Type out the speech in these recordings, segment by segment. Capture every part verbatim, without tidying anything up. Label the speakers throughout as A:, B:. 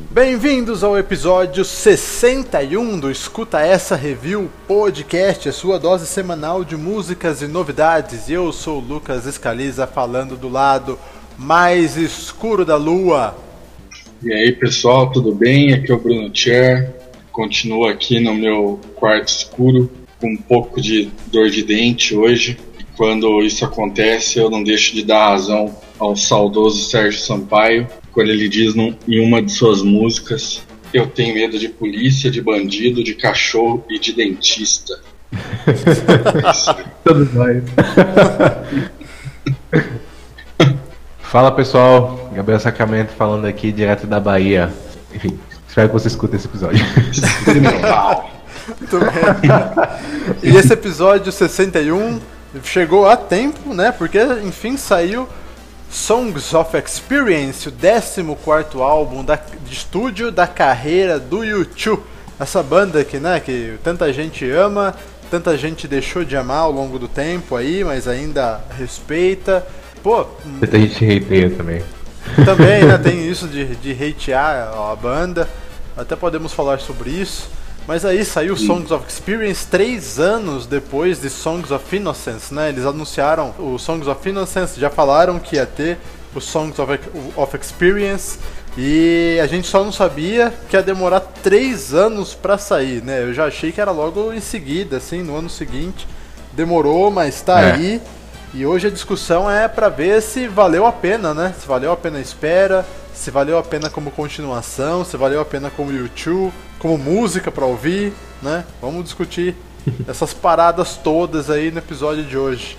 A: Bem-vindos ao episódio sessenta e um do Escuta Essa Review Podcast, a sua dose semanal de músicas e novidades. E eu sou o Lucas Escaliza, falando do lado mais escuro da lua.
B: E aí pessoal, tudo bem? Aqui é o Bruno Cher. Continuo aqui no meu quarto escuro com um pouco de dor de dente hoje. E quando isso acontece, eu não deixo de dar razão ao saudoso Sérgio Sampaio, quando ele diz num, em uma de suas músicas: eu tenho medo de polícia, de bandido, de cachorro e de dentista.
C: Todos nós. Fala pessoal, Gabriel Sacramento falando aqui direto da Bahia. Enfim, espero que você escute esse episódio.
A: Muito bem. E esse episódio sessenta e um chegou a tempo, né? Porque enfim saiu Songs of Experience, o décimo quarto álbum da, de estúdio da carreira do U dois. Essa banda que, né, que tanta gente ama, tanta gente deixou de amar ao longo do tempo aí, mas ainda respeita. Pô,
C: muita gente hateia também.
A: Também, né, tem isso de, de hatear a banda. Até podemos falar sobre isso. Mas aí saiu Songs of Experience três anos depois de Songs of Innocence, né? Eles anunciaram o Songs of Innocence, já falaram que ia ter o Songs of, of Experience, e a gente só não sabia que ia demorar três anos pra sair, né? Eu já achei que era logo em seguida, assim, no ano seguinte. Demorou, mas tá é. aí. E hoje a discussão é pra ver se valeu a pena, né? Se valeu a pena a espera, se valeu a pena como continuação, se valeu a pena como U dois, como música pra ouvir, né? Vamos discutir essas paradas todas aí no episódio de hoje.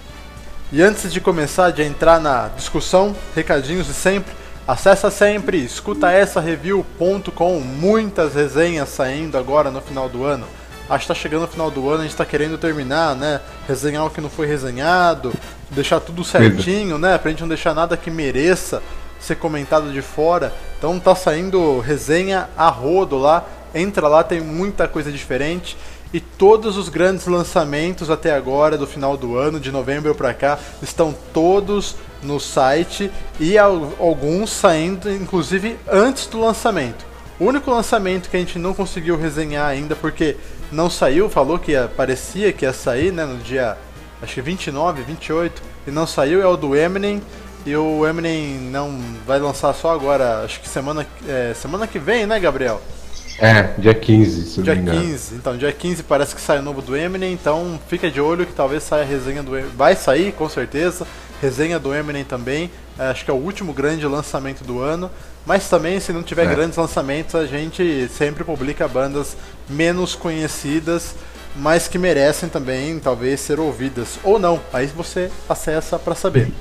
A: E antes de começar, de entrar na discussão, recadinhos de sempre, acessa sempre escuta essa review ponto com, muitas resenhas saindo agora no final do ano. Acho que tá chegando no final do ano, a gente tá querendo terminar, né? Resenhar o que não foi resenhado, deixar tudo certinho, né? Pra gente não deixar nada que mereça ser comentado de fora. Então tá saindo resenha a rodo lá. Entra lá, tem muita coisa diferente. E todos os grandes lançamentos até agora, do final do ano, de novembro pra cá, estão todos no site. E alguns saindo, inclusive, antes do lançamento. O único lançamento que a gente não conseguiu resenhar ainda, porque não saiu, falou que ia, parecia que ia sair, né, no dia, acho que vinte e nove, vinte e oito, e não saiu, é o do Eminem. E o Eminem não vai lançar só agora, acho que semana, é, semana que vem, né, Gabriel?
C: É, dia quinze, se
A: Dia
C: não me engano.
A: quinze, então dia quinze parece que sai o novo do Eminem, então fica de olho que talvez saia a resenha do Eminem. Vai sair, com certeza, resenha do Eminem também, é, acho que é o último grande lançamento do ano. Mas também, se não tiver é. grandes lançamentos, a gente sempre publica bandas menos conhecidas, mas que merecem também, talvez, ser ouvidas. Ou não, aí você acessa pra saber.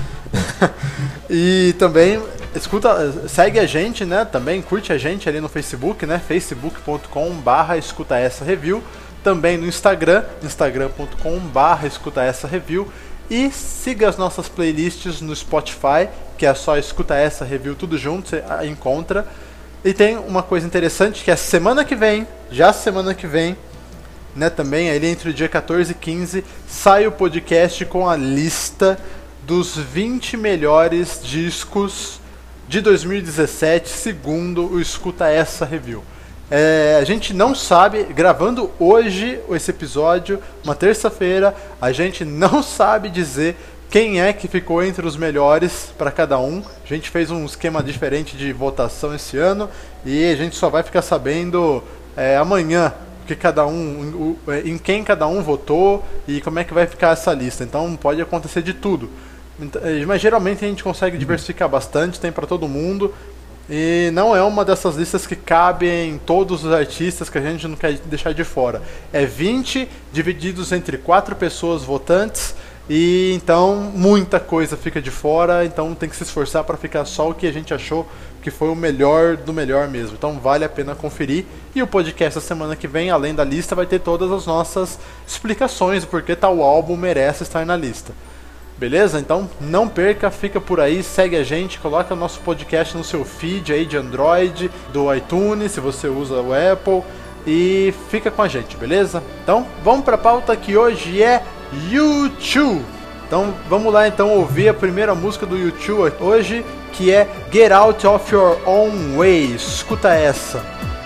A: E também escuta, segue a gente, né? Também curte a gente ali no Facebook, né? facebook ponto com barra escuta essa review. Também no Instagram, instagram ponto com barra escuta essa review. E siga as nossas playlists no Spotify, que é só escuta essa review tudo junto, você encontra. E tem uma coisa interessante, que é semana que vem, já semana que vem, né, também, ali entre o dia quatorze e quinze, sai o podcast com a lista dos vinte melhores discos de dois mil e dezessete, segundo o Escuta Essa Review. É, a gente não sabe, gravando hoje esse episódio, uma terça-feira, a gente não sabe dizer quem é que ficou entre os melhores para cada um. A gente fez um esquema diferente de votação esse ano e a gente só vai ficar sabendo é, amanhã que cada um, em quem cada um votou e como é que vai ficar essa lista. Então pode acontecer de tudo. Mas geralmente a gente consegue diversificar bastante, tem para todo mundo. E não é uma dessas listas que cabe em todos os artistas, que a gente não quer deixar de fora. É vinte divididos entre quatro pessoas votantes, e então muita coisa fica de fora, então tem que se esforçar para ficar só o que a gente achou que foi o melhor do melhor mesmo. Então vale a pena conferir. E o podcast da semana que vem, além da lista, vai ter todas as nossas explicações do porquê tal álbum merece estar na lista. Beleza? Então não perca, fica por aí, segue a gente, coloca o nosso podcast no seu feed aí de Android, do iTunes, se você usa o Apple, e fica com a gente, beleza? Então vamos pra pauta que hoje é U dois. Então vamos lá então ouvir a primeira música do U dois hoje, que é Get Out of Your Own Way. Escuta essa.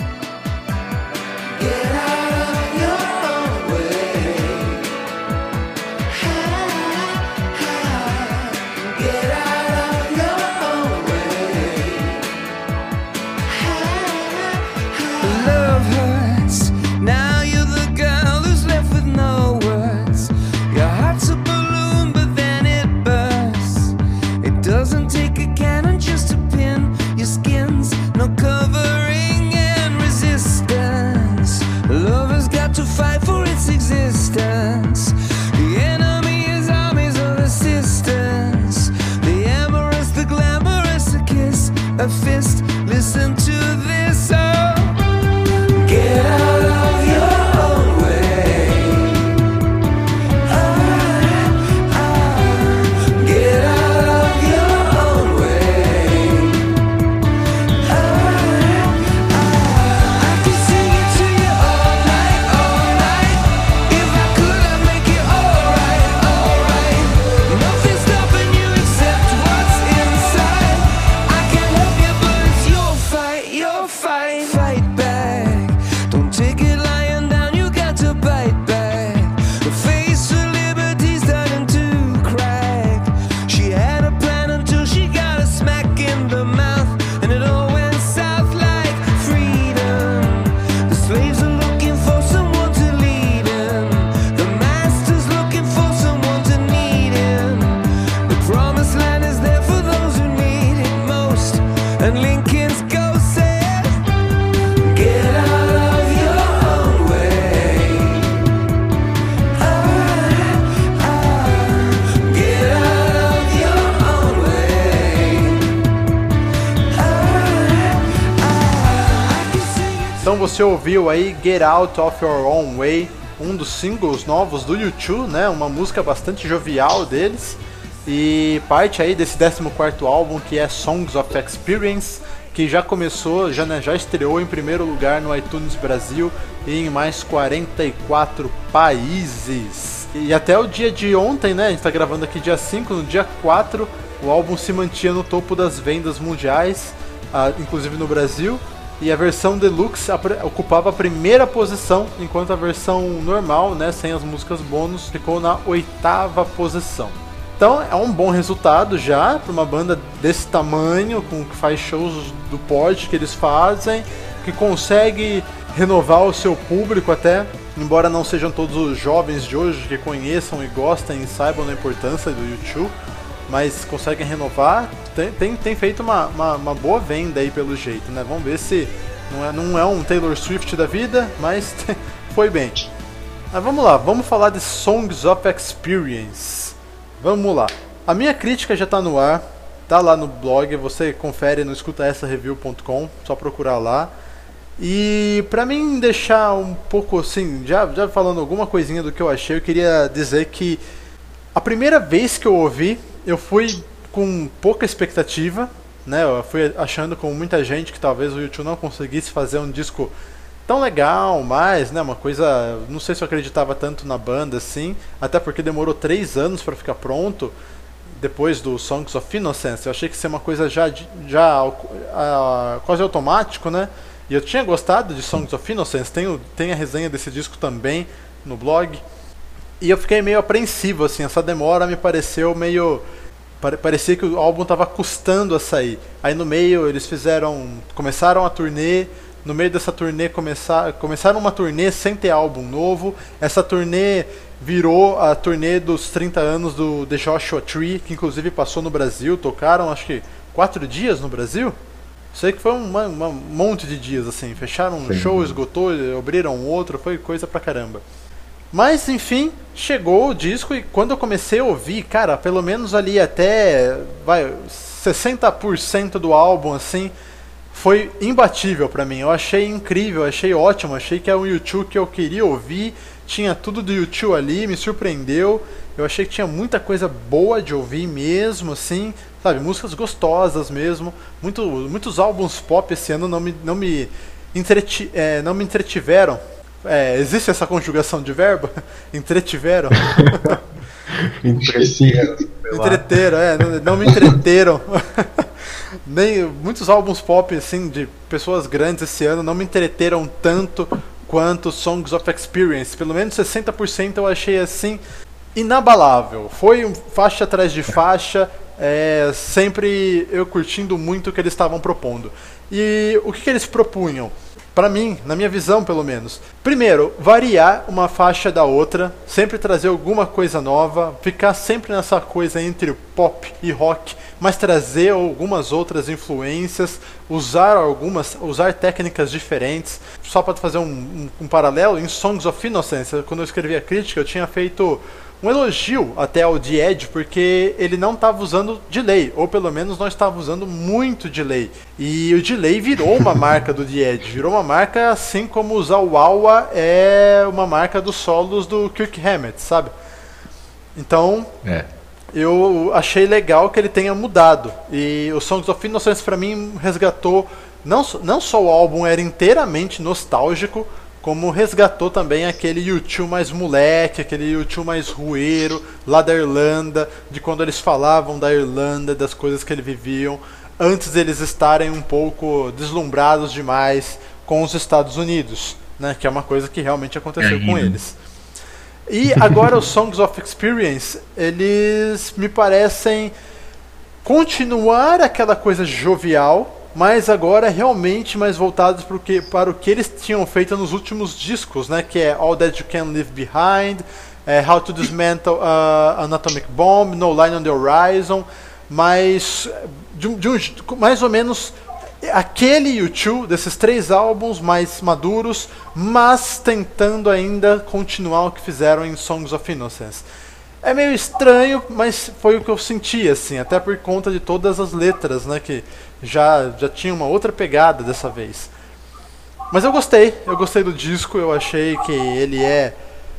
D: A fist, listen to this, oh. Get out of your own way. Ah, ah. Get out of your own way. Ah, ah. I could sing it to you all night, all night. If I could, I'd make it alright, alright. Nothing's stopping you except what's inside. I can't help you, but it's your fight, your fight. Fight back. Don't take it lying down, you got to bite back. The face of liberty's starting to crack. She had a plan until she got a smack in the mouth, and it all went south like freedom. The slaves are looking for someone to lead them. The master's looking for someone to need him. The promised land is there for those who need it most. And Lincoln's ghost says, get out of your own way. Ah, ah. Get out of your own way. Ah, ah. I can sing it.
A: Então você ouviu aí Get Out of Your Own Way, um dos singles novos do U dois, né? Uma música bastante jovial deles e parte aí desse décimo quarto álbum, que é Songs of Experience, que já começou, já, né, já estreou em primeiro lugar no iTunes Brasil e em mais quarenta e quatro países. E até o dia de ontem, né, a gente tá gravando aqui dia cinco, no dia quatro o álbum se mantinha no topo das vendas mundiais, ah, inclusive no Brasil, e a versão Deluxe ocupava a primeira posição, enquanto a versão normal, né, sem as músicas bônus, ficou na oitava posição. Então é um bom resultado já para uma banda desse tamanho, com que faz shows do porte que eles fazem, que consegue renovar o seu público até, embora não sejam todos os jovens de hoje que conheçam e gostem e saibam da importância do U dois, mas conseguem renovar, tem, tem, tem feito uma, uma, uma boa venda aí pelo jeito, né? Vamos ver se não é, não é um Taylor Swift da vida, mas foi bem. Mas vamos lá, vamos falar de Songs of Experience. Vamos lá. A minha crítica já está no ar, tá lá no blog, você confere no escuta essa review ponto com, só procurar lá. E pra mim deixar um pouco assim, já, já falando alguma coisinha do que eu achei, eu queria dizer que a primeira vez que eu ouvi, eu fui com pouca expectativa, né? Eu fui achando, como muita gente, que talvez o U dois não conseguisse fazer um disco tão legal, mas, né, uma coisa, não sei se eu acreditava tanto na banda assim, até porque demorou três anos para ficar pronto, depois do Songs of Innocence. Eu achei que ia ser uma coisa já, já uh, quase automático, né, e eu tinha gostado de Songs of Innocence, tem, tem a resenha desse disco também no blog, e eu fiquei meio apreensivo, assim, essa demora me pareceu meio... parecia que o álbum estava custando a sair. Aí no meio eles fizeram, começaram a turnê. No meio dessa turnê começar, começaram uma turnê sem ter álbum novo. Essa turnê virou a turnê dos trinta anos do The Joshua Tree, que inclusive passou no Brasil. Tocaram acho que quatro dias no Brasil. Sei que foi um monte de dias assim. Fecharam um show, esgotou, abriram outro, foi coisa pra caramba. Mas enfim, chegou o disco e quando eu comecei a ouvir, cara, pelo menos ali até vai, sessenta por cento do álbum assim, foi imbatível pra mim. Eu achei incrível, achei ótimo, achei que é um U dois que eu queria ouvir, tinha tudo do U dois ali, me surpreendeu. Eu achei que tinha muita coisa boa de ouvir mesmo, assim, sabe, músicas gostosas mesmo. Muito, muitos álbuns pop esse ano não me, não me, entreti, é, não me entretiveram. É, existe essa conjugação de verbo? Entretiveram?
C: Entretiveram.
A: Entreteram, é, não, não me entreteram. nem muitos álbuns pop assim de pessoas grandes esse ano não me entreteram tanto quanto Songs of Experience. Pelo menos sessenta por cento eu achei assim inabalável. Foi um faixa atrás de faixa, é, sempre eu curtindo muito o que eles estavam propondo. E o que, que eles propunham? Pra mim, na minha visão pelo menos. Primeiro, variar uma faixa da outra, sempre trazer alguma coisa nova, ficar sempre nessa coisa entre pop e rock, mas trazer algumas outras influências, usar algumas, usar técnicas diferentes. Só para fazer um, um, um paralelo, em Songs of Innocence, quando eu escrevi a crítica, eu tinha feito um elogio até ao The Edge, porque ele não estava usando delay, ou pelo menos não estava usando muito delay. E o delay virou uma marca do The Edge, virou uma marca assim como usar o wah-wah é uma marca dos solos do Kirk Hammett, sabe? Então, é. eu achei legal que ele tenha mudado. E o Songs of Innocence pra mim resgatou, não, não só o álbum era inteiramente nostálgico, como resgatou também aquele U dois mais moleque, aquele U dois mais rueiro, lá da Irlanda, de quando eles falavam da Irlanda, das coisas que eles viviam, antes deles estarem um pouco deslumbrados demais com os Estados Unidos, né, que é uma coisa que realmente aconteceu é com eles. E agora os Songs of Experience, eles me parecem continuar aquela coisa jovial, mas agora realmente mais voltados para o que, para o que eles tinham feito nos últimos discos, né? Que é All That You Can Leave Behind, é, How to Dismantle uh, an Atomic Bomb, No Line on the Horizon, mas de, de um, mais ou menos aquele U dois desses três álbuns mais maduros, mas tentando ainda continuar o que fizeram em Songs of Innocence. É meio estranho, mas foi o que eu senti, assim, até por conta de todas as letras, né, que já, já tinha uma outra pegada dessa vez. Mas eu gostei, eu gostei do disco, eu achei que ele é...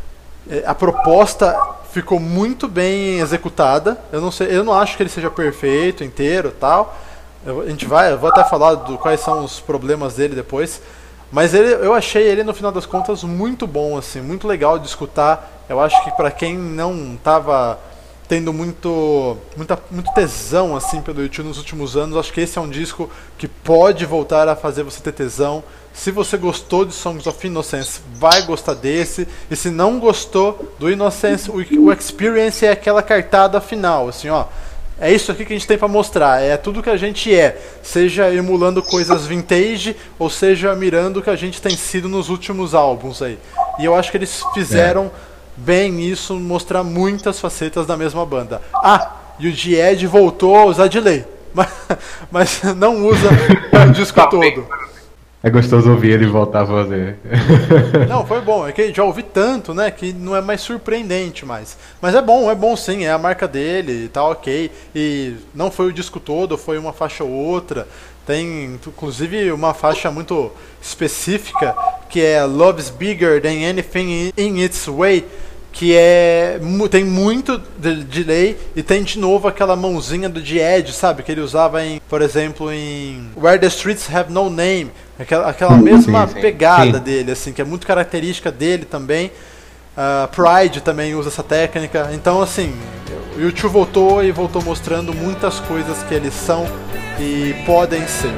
A: A proposta ficou muito bem executada, eu não sei, eu não acho que ele seja perfeito, inteiro e tal. Eu, a gente vai, eu vou até falar do quais são os problemas dele depois. Mas ele, eu achei ele, no final das contas, muito bom, assim, muito legal de escutar. Eu acho que para quem não estava tendo muito, muita, muito tesão assim, pelo U dois nos últimos anos, acho que esse é um disco que pode voltar a fazer você ter tesão. Se você gostou de Songs of Innocence, vai gostar desse. E se não gostou do Innocence, o, o Experience é aquela cartada final, assim, ó. É isso aqui que a gente tem para mostrar, é tudo que a gente é, seja emulando coisas vintage, ou seja mirando o que a gente tem sido nos últimos álbuns aí. E eu acho que eles fizeram é. bem isso, mostrar muitas facetas da mesma banda. Ah, e o The Edge voltou a usar delay, mas, mas não usa o disco todo.
C: É gostoso ouvir ele voltar a fazer.
A: Não, foi bom. É que já ouvi tanto, né, que não é mais surpreendente mais. Mas é bom, é bom sim, é a marca dele e tá ok. E não foi o disco todo, foi uma faixa ou outra. Tem, inclusive, uma faixa muito específica, que é Love's Bigger Than Anything in Its Way, que é, tem muito de delay e tem de novo aquela mãozinha do The Edge, sabe? Que ele usava, em, por exemplo, em Where the Streets Have No Name. Aquela, aquela mesma sim, sim. pegada sim. dele, assim, que é muito característica dele também. Uh, Pride também usa essa técnica. Então, assim, o U dois voltou e voltou mostrando muitas coisas que eles são e podem ser.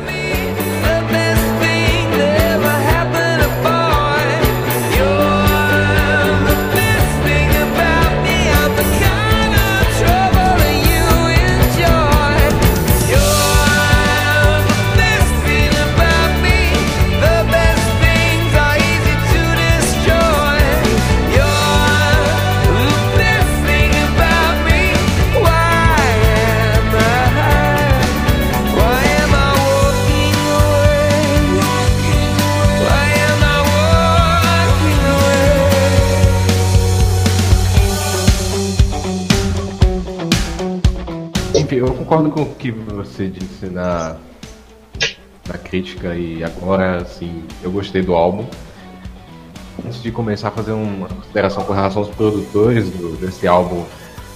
C: Eu concordo com o que você disse na, na crítica e agora, assim, eu gostei do álbum. Antes de começar a fazer uma consideração com relação aos produtores do, desse álbum,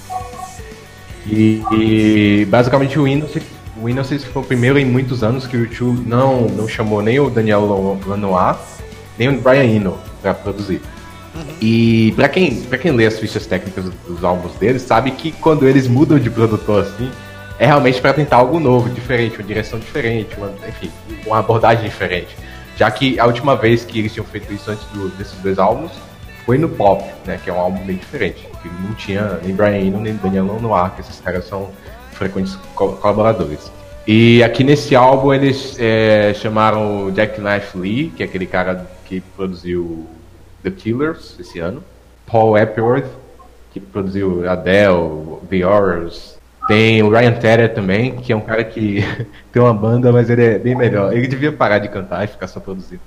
C: e, e basicamente o Innocence, o Innocence foi o primeiro em muitos anos que o U dois não, não chamou nem o Daniel Lanois, nem o Brian Eno para produzir. E pra quem, pra quem lê as fichas técnicas dos álbuns deles, sabe que quando eles mudam de produtor assim, é realmente para tentar algo novo, diferente, uma direção diferente, uma, enfim, uma abordagem diferente. Já que a última vez que eles tinham feito isso antes do, desses dois álbuns foi no Pop, né, que é um álbum bem diferente, que não tinha nem Brian Eno nem Daniel Lanois, que esses caras são frequentes co- colaboradores. E aqui nesse álbum eles é, chamaram o Jackknife Lee, que é aquele cara que produziu The Killers esse ano, Paul Epworth, que produziu Adele, The Horrors. Tem o Ryan Tedder também, que é um cara que tem uma banda, mas ele é bem melhor. Ele devia parar de cantar e ficar só produzindo.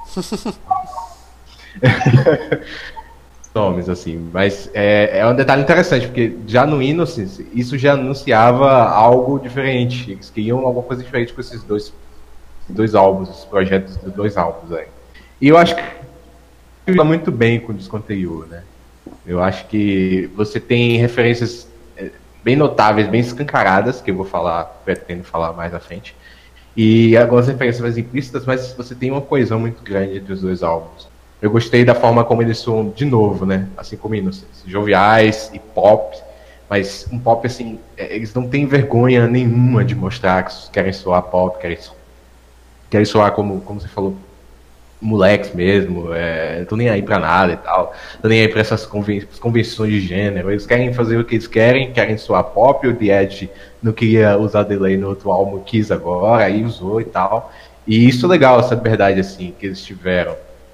C: Nomes, assim. Mas é, é um detalhe interessante, porque já no Innocence, isso já anunciava algo diferente. Eles queriam alguma coisa diferente com esses dois, dois álbuns, esses projetos dos dois álbuns aí. E eu acho que está muito bem com o disco anterior, né? Eu acho que você tem referências bem notáveis, bem escancaradas, que eu vou falar, pretendo falar mais à frente, e algumas referências mais implícitas, mas você tem uma coesão muito grande entre os dois álbuns. Eu gostei da forma como eles soam de novo, né? Assim como Innocence, joviais e pop, mas um pop assim, eles não têm vergonha nenhuma de mostrar que querem soar pop, querem, querem soar como, como você falou, moleques mesmo, é, tô nem aí pra nada e tal, tô nem aí pra essas conven- convenções de gênero. Eles querem fazer o que eles querem, querem soar pop. O The Edge não queria usar delay no outro álbum, quis agora, aí usou e tal. E isso é legal, essa liberdade assim que eles tiveram.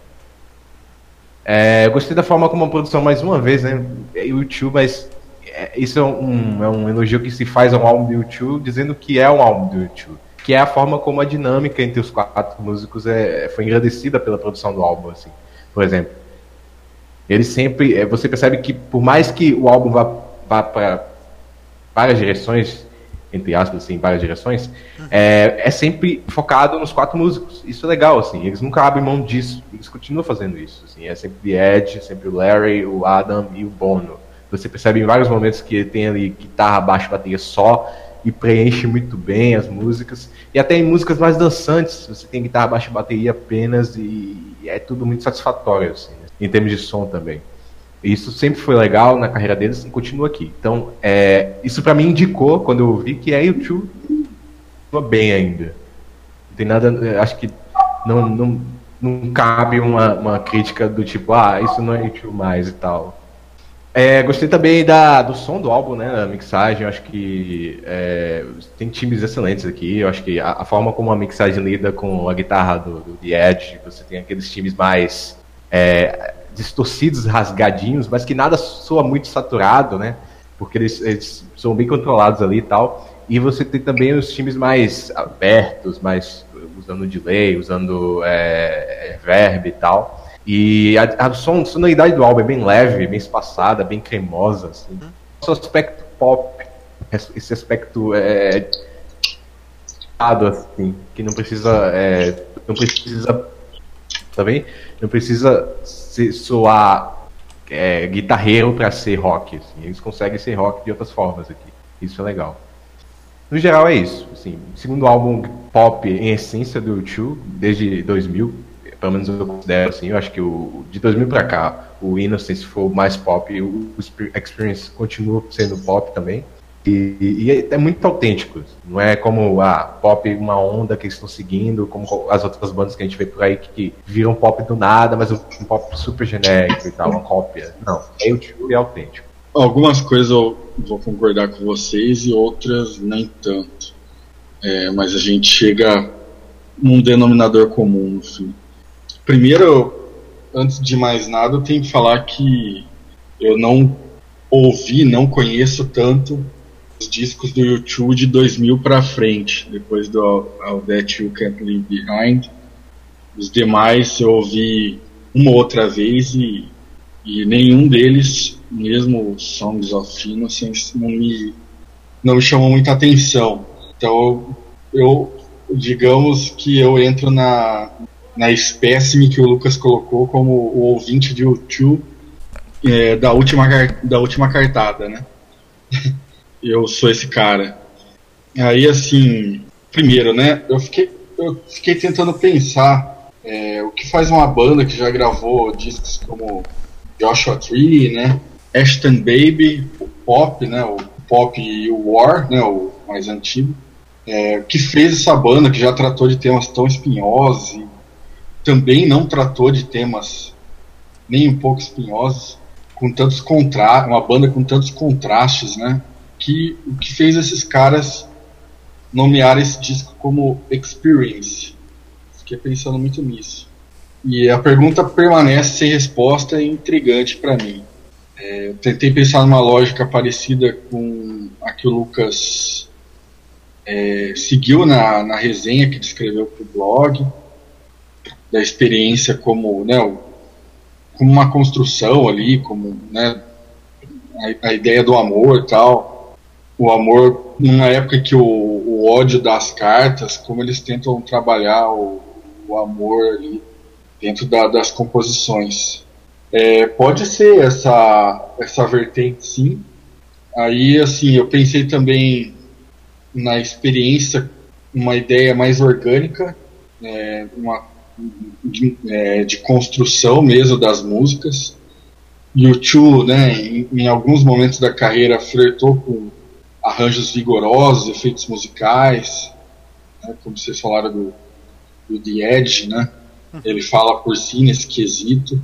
C: É, eu gostei da forma como a produção, mais uma vez, né, é U dois, mas é, isso é um, é um elogio que se faz a um álbum do U dois, dizendo que é um álbum do U dois, que é a forma como a dinâmica entre os quatro músicos é, foi engrandecida pela produção do álbum, assim. Por exemplo, ele sempre, é, você percebe que por mais que o álbum vá, vá para várias direções, entre aspas, assim, várias direções, é, é sempre focado nos quatro músicos. Isso é legal, assim, eles nunca abrem mão disso, eles continuam fazendo isso, assim, é sempre The Edge, sempre o Larry, o Adam e o Bono. Você percebe em vários momentos que ele tem ali guitarra, baixo, bateria só, e preenche muito bem as músicas, e até em músicas mais dançantes, você tem guitarra, baixo e bateria apenas, e é tudo muito satisfatório, assim, em termos de som também. Isso sempre foi legal na carreira deles e continua aqui. Então, é, isso pra mim indicou, quando eu vi, que é U dois continua bem ainda. Não tem nada, acho que não, não, não cabe uma, uma crítica do tipo, ah, isso não é U dois mais e tal. É, gostei também da, do som do álbum, né, da mixagem. Eu acho que é, tem times excelentes aqui. Eu acho que a, a forma como a mixagem lida com a guitarra do, do The Edge, você tem aqueles times mais é, distorcidos, rasgadinhos, mas que nada soa muito saturado, né, porque eles, eles são bem controlados ali e tal. E você tem também os times mais abertos, mais usando delay, usando é, reverb e tal. E a, a son, sonoridade do álbum é bem leve, bem espaçada, bem cremosa, assim. Esse aspecto pop, esse aspecto é, assim, que não precisa, é, não precisa, tá bem? Não precisa se, soar é, guitarreiro para ser rock, assim. Eles conseguem ser rock de outras formas aqui. Isso é legal. No geral é isso, assim. Segundo álbum pop em essência do U dois, desde dois mil. Pelo menos eu considero assim, eu acho que o, de dois mil pra cá, o Innocence foi mais pop, o, o Experience continua sendo pop tambtambém, e, e é muito autêntico, não é como a ah, pop, uma onda que eles estão seguindo, como as outras bandas que a gente vê por aí que, que viram pop do nada, mas um pop super genérico e tal, uma cópia. Não, é útil e é autêntico.
B: Algumas coisas eu vou concordar com vocês e outras nem tanto, é, mas a gente chega num denominador comum no fim. Primeiro, antes de mais nada, eu tenho que falar que eu não ouvi, não conheço tanto os discos do U dois de dois mil para frente, depois do All That You Can't Leave Behind. Os demais eu ouvi uma outra vez e, e nenhum deles, mesmo Songs of Innocence, não me, não me chamou muita atenção. Então, eu, digamos que eu entro na... na espécime que o Lucas colocou como o ouvinte de U dois é, da, última, da última cartada, né? Eu sou esse cara. Aí, assim, primeiro, né? Eu fiquei, eu fiquei tentando pensar é, o que faz uma banda que já gravou discos como Joshua Tree, né? Ashton Baby, o Pop, né? O Pop e o War, né? O mais antigo, é, que fez essa banda, que já tratou de temas tão espinhosos e também não tratou de temas nem um pouco espinhosos, com tantos contra uma banda com tantos contrastes, né? Que o que fez esses caras nomear esse disco como Experience. Fiquei pensando muito nisso. E a pergunta permanece sem resposta e intrigante para mim. É, eu tentei pensar numa lógica parecida com a que o Lucas é, seguiu na, na resenha que ele escreveu para o blog, da experiência como, né, como uma construção ali, como, né, a, a ideia do amor e tal. O amor, numa época que o, o ódio das cartas, como eles tentam trabalhar o, o amor ali dentro da, das composições. É, pode ser essa, essa vertente, sim. Aí, assim, eu pensei também na experiência, uma ideia mais orgânica, é, uma, de, é, de construção mesmo das músicas. U dois, né, em, em alguns momentos da carreira, flertou com arranjos vigorosos, efeitos musicais, né, como vocês falaram do, do The Edge, né? Ele fala por si nesse quesito.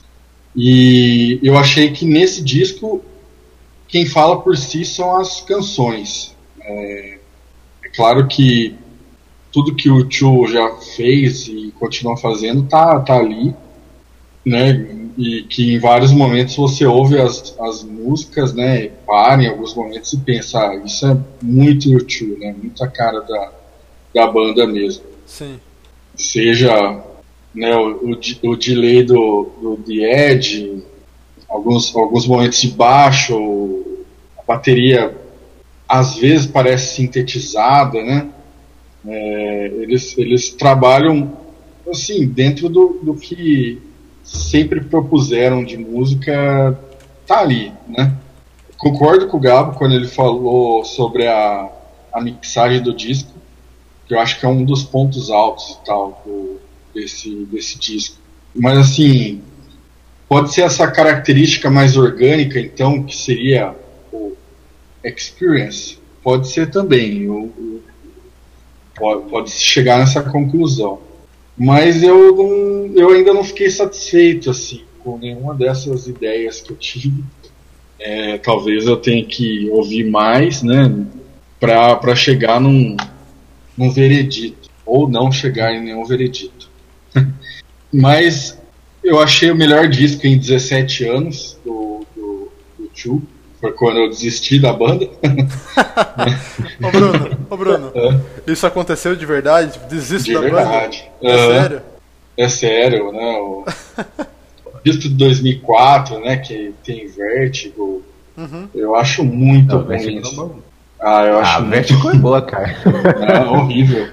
B: E eu achei que nesse disco quem fala por si são as canções. É, é claro que tudo que o Tio já fez e continua fazendo tá, tá ali, né? E que em vários momentos você ouve as, as músicas, né? Para em alguns momentos e pensa, ah, isso é muito U dois, né? Muita cara da, da banda mesmo.
A: Sim.
B: Seja, né, o, o, o delay do, do The Edge, alguns, alguns momentos de baixo, a bateria às vezes parece sintetizada, né? É, eles, eles trabalham assim, dentro do, do que sempre propuseram de música, tá ali, né? Concordo com o Gabo quando ele falou sobre a, a mixagem do disco, que eu acho que é um dos pontos altos e tal do, desse, desse disco. Mas assim, pode ser essa característica mais orgânica, então, que seria o Experience, pode ser também, o, o, pode, pode chegar nessa conclusão. Mas eu, não, eu ainda não fiquei satisfeito assim, com nenhuma dessas ideias que eu tive. É, talvez eu tenha que ouvir mais, né, para chegar num, num veredito, ou não chegar em nenhum veredito. Mas eu achei o melhor disco em dezessete anos do, do, do Tio. Foi quando eu desisti da banda.
A: Ô Bruno, ô Bruno, é. Isso aconteceu de verdade? Desiste
B: de
A: da
B: verdade.
A: banda? É uh, sério?
B: É sério, né? O disco de dois mil e quatro, né? Que tem Vertigo. Uhum. Eu acho muito
C: Não,
B: ruim.
C: Não,
B: ah, eu acho
C: ah,
B: muito...
C: Vertigo é boa, cara.
B: É horrível.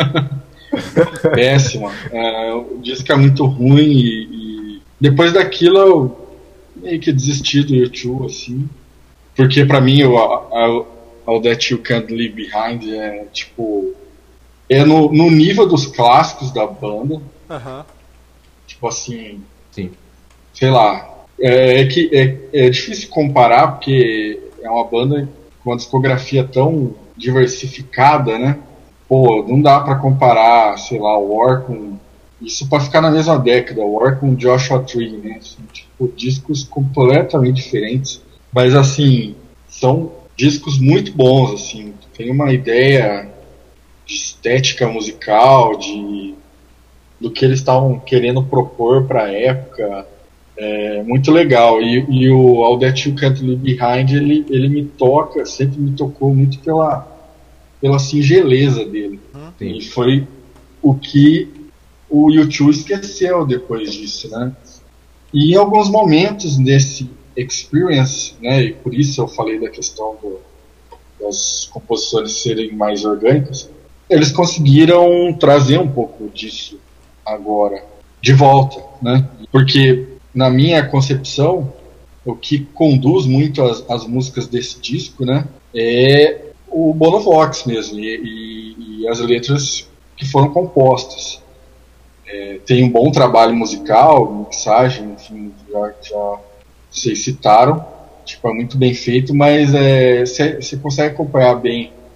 B: Péssima. É, o disco é muito ruim e, e depois daquilo eu meio que desisti do YouTube, assim. Porque pra mim o All That You Can't Leave Behind é tipo, é no, no nível dos clássicos da banda.
A: Uhum.
B: Tipo assim,
C: sim.
B: Sei lá, é, é que é, é difícil comparar porque é uma banda com uma discografia tão diversificada, né? Pô, não dá pra comparar, sei lá, o War com... Isso pra ficar na mesma década, o War com Joshua Tree, né? Assim, tipo, discos completamente diferentes. Mas, assim, são discos muito bons, assim. Tem uma ideia de estética musical, de, do que eles estavam querendo propor para a época. É muito legal. E, e o All That You Can't Leave Behind, ele, ele me toca, sempre me tocou muito pela, pela singeleza dele.
C: Sim.
B: E foi o que o U dois esqueceu depois disso, né? E em alguns momentos desse Experience, né, e por isso eu falei da questão do, das composições serem mais orgânicas, eles conseguiram trazer um pouco disso agora de volta, né? Porque na minha concepção o que conduz muito as, as músicas desse disco, né, é o Bono Vox mesmo e, e, e as letras que foram compostas. É, tem um bom trabalho musical, mixagem, enfim, já, já vocês citaram, tipo, é muito bem feito, mas você é, consegue acompanhar bem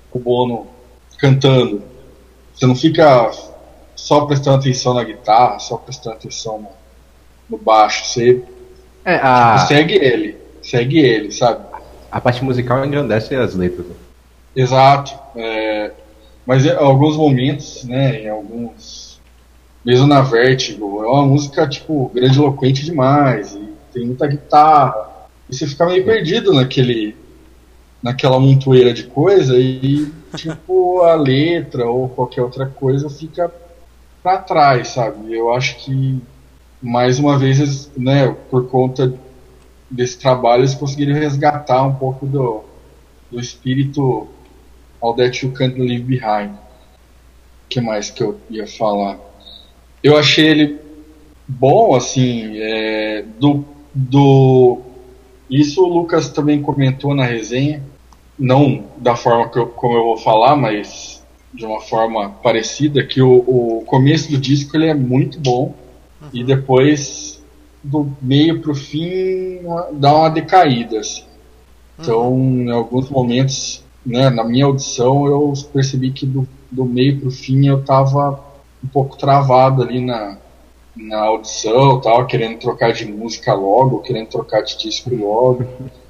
B: com o Bono cantando. Você não fica só prestando atenção na guitarra, só prestando atenção no, no baixo. Você
C: É, a,
B: tipo, segue ele, segue ele, sabe?
C: a parte musical engrandece as letras. Né?
B: Exato. É, mas em alguns momentos, né, em alguns... Mesmo na Vertigo, é uma música, tipo, grandiloquente demais, e tem muita guitarra, e você fica meio perdido naquele, naquela montoeira de coisa, e, tipo, a letra ou qualquer outra coisa fica pra trás, sabe? Eu acho que, mais uma vez, eles, né, por conta desse trabalho, eles conseguiram resgatar um pouco do, do espírito All That You Can't Leave Behind. O que mais que eu ia falar? Eu achei ele bom, assim, é, do, do... Isso o Lucas também comentou na resenha, não da forma que eu, como eu vou falar, mas de uma forma parecida, que o, o começo do disco ele é muito bom, uhum. E depois, do meio pro fim, dá uma decaída, assim. Então, uhum. Em alguns momentos, né, na minha audição, eu percebi que do, do meio pro fim eu tava um pouco travado ali na, na audição, tal, querendo trocar de música logo, querendo trocar de disco logo.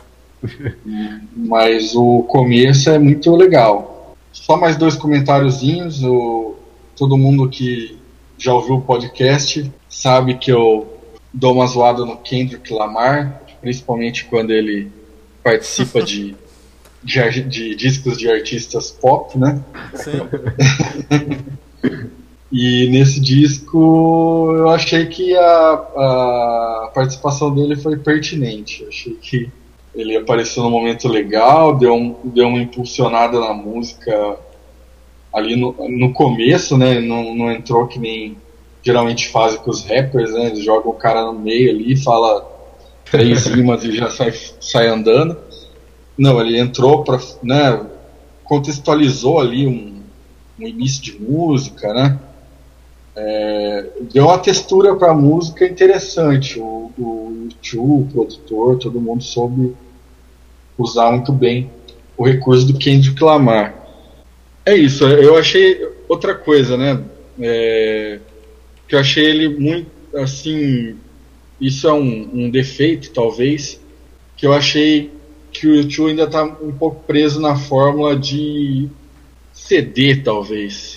B: Mas o começo é muito legal. Só mais dois comentáriozinhos. O, todo mundo que já ouviu o podcast sabe que eu dou uma zoada no Kendrick Lamar, principalmente quando ele participa de, de, de discos de artistas pop, né?
A: Sim.
B: E nesse disco eu achei que a, a participação dele foi pertinente. Eu achei que ele apareceu num momento legal, deu, um, deu uma impulsionada na música ali no, no começo, né? Não, não entrou que nem geralmente fazem com os rappers, né? Eles jogam o cara no meio ali, fala três rimas e já sai, sai andando. Não, ele entrou para, né? Contextualizou ali um, um início de música, né? É, deu uma textura para a música interessante. O, o YouTube, o produtor, todo mundo soube usar muito bem o recurso do Kendrick Lamar. É isso, eu achei outra coisa, né? É, que eu achei ele muito, assim, isso é um, um defeito, talvez, que eu achei que o YouTube ainda está um pouco preso na fórmula de C D, talvez.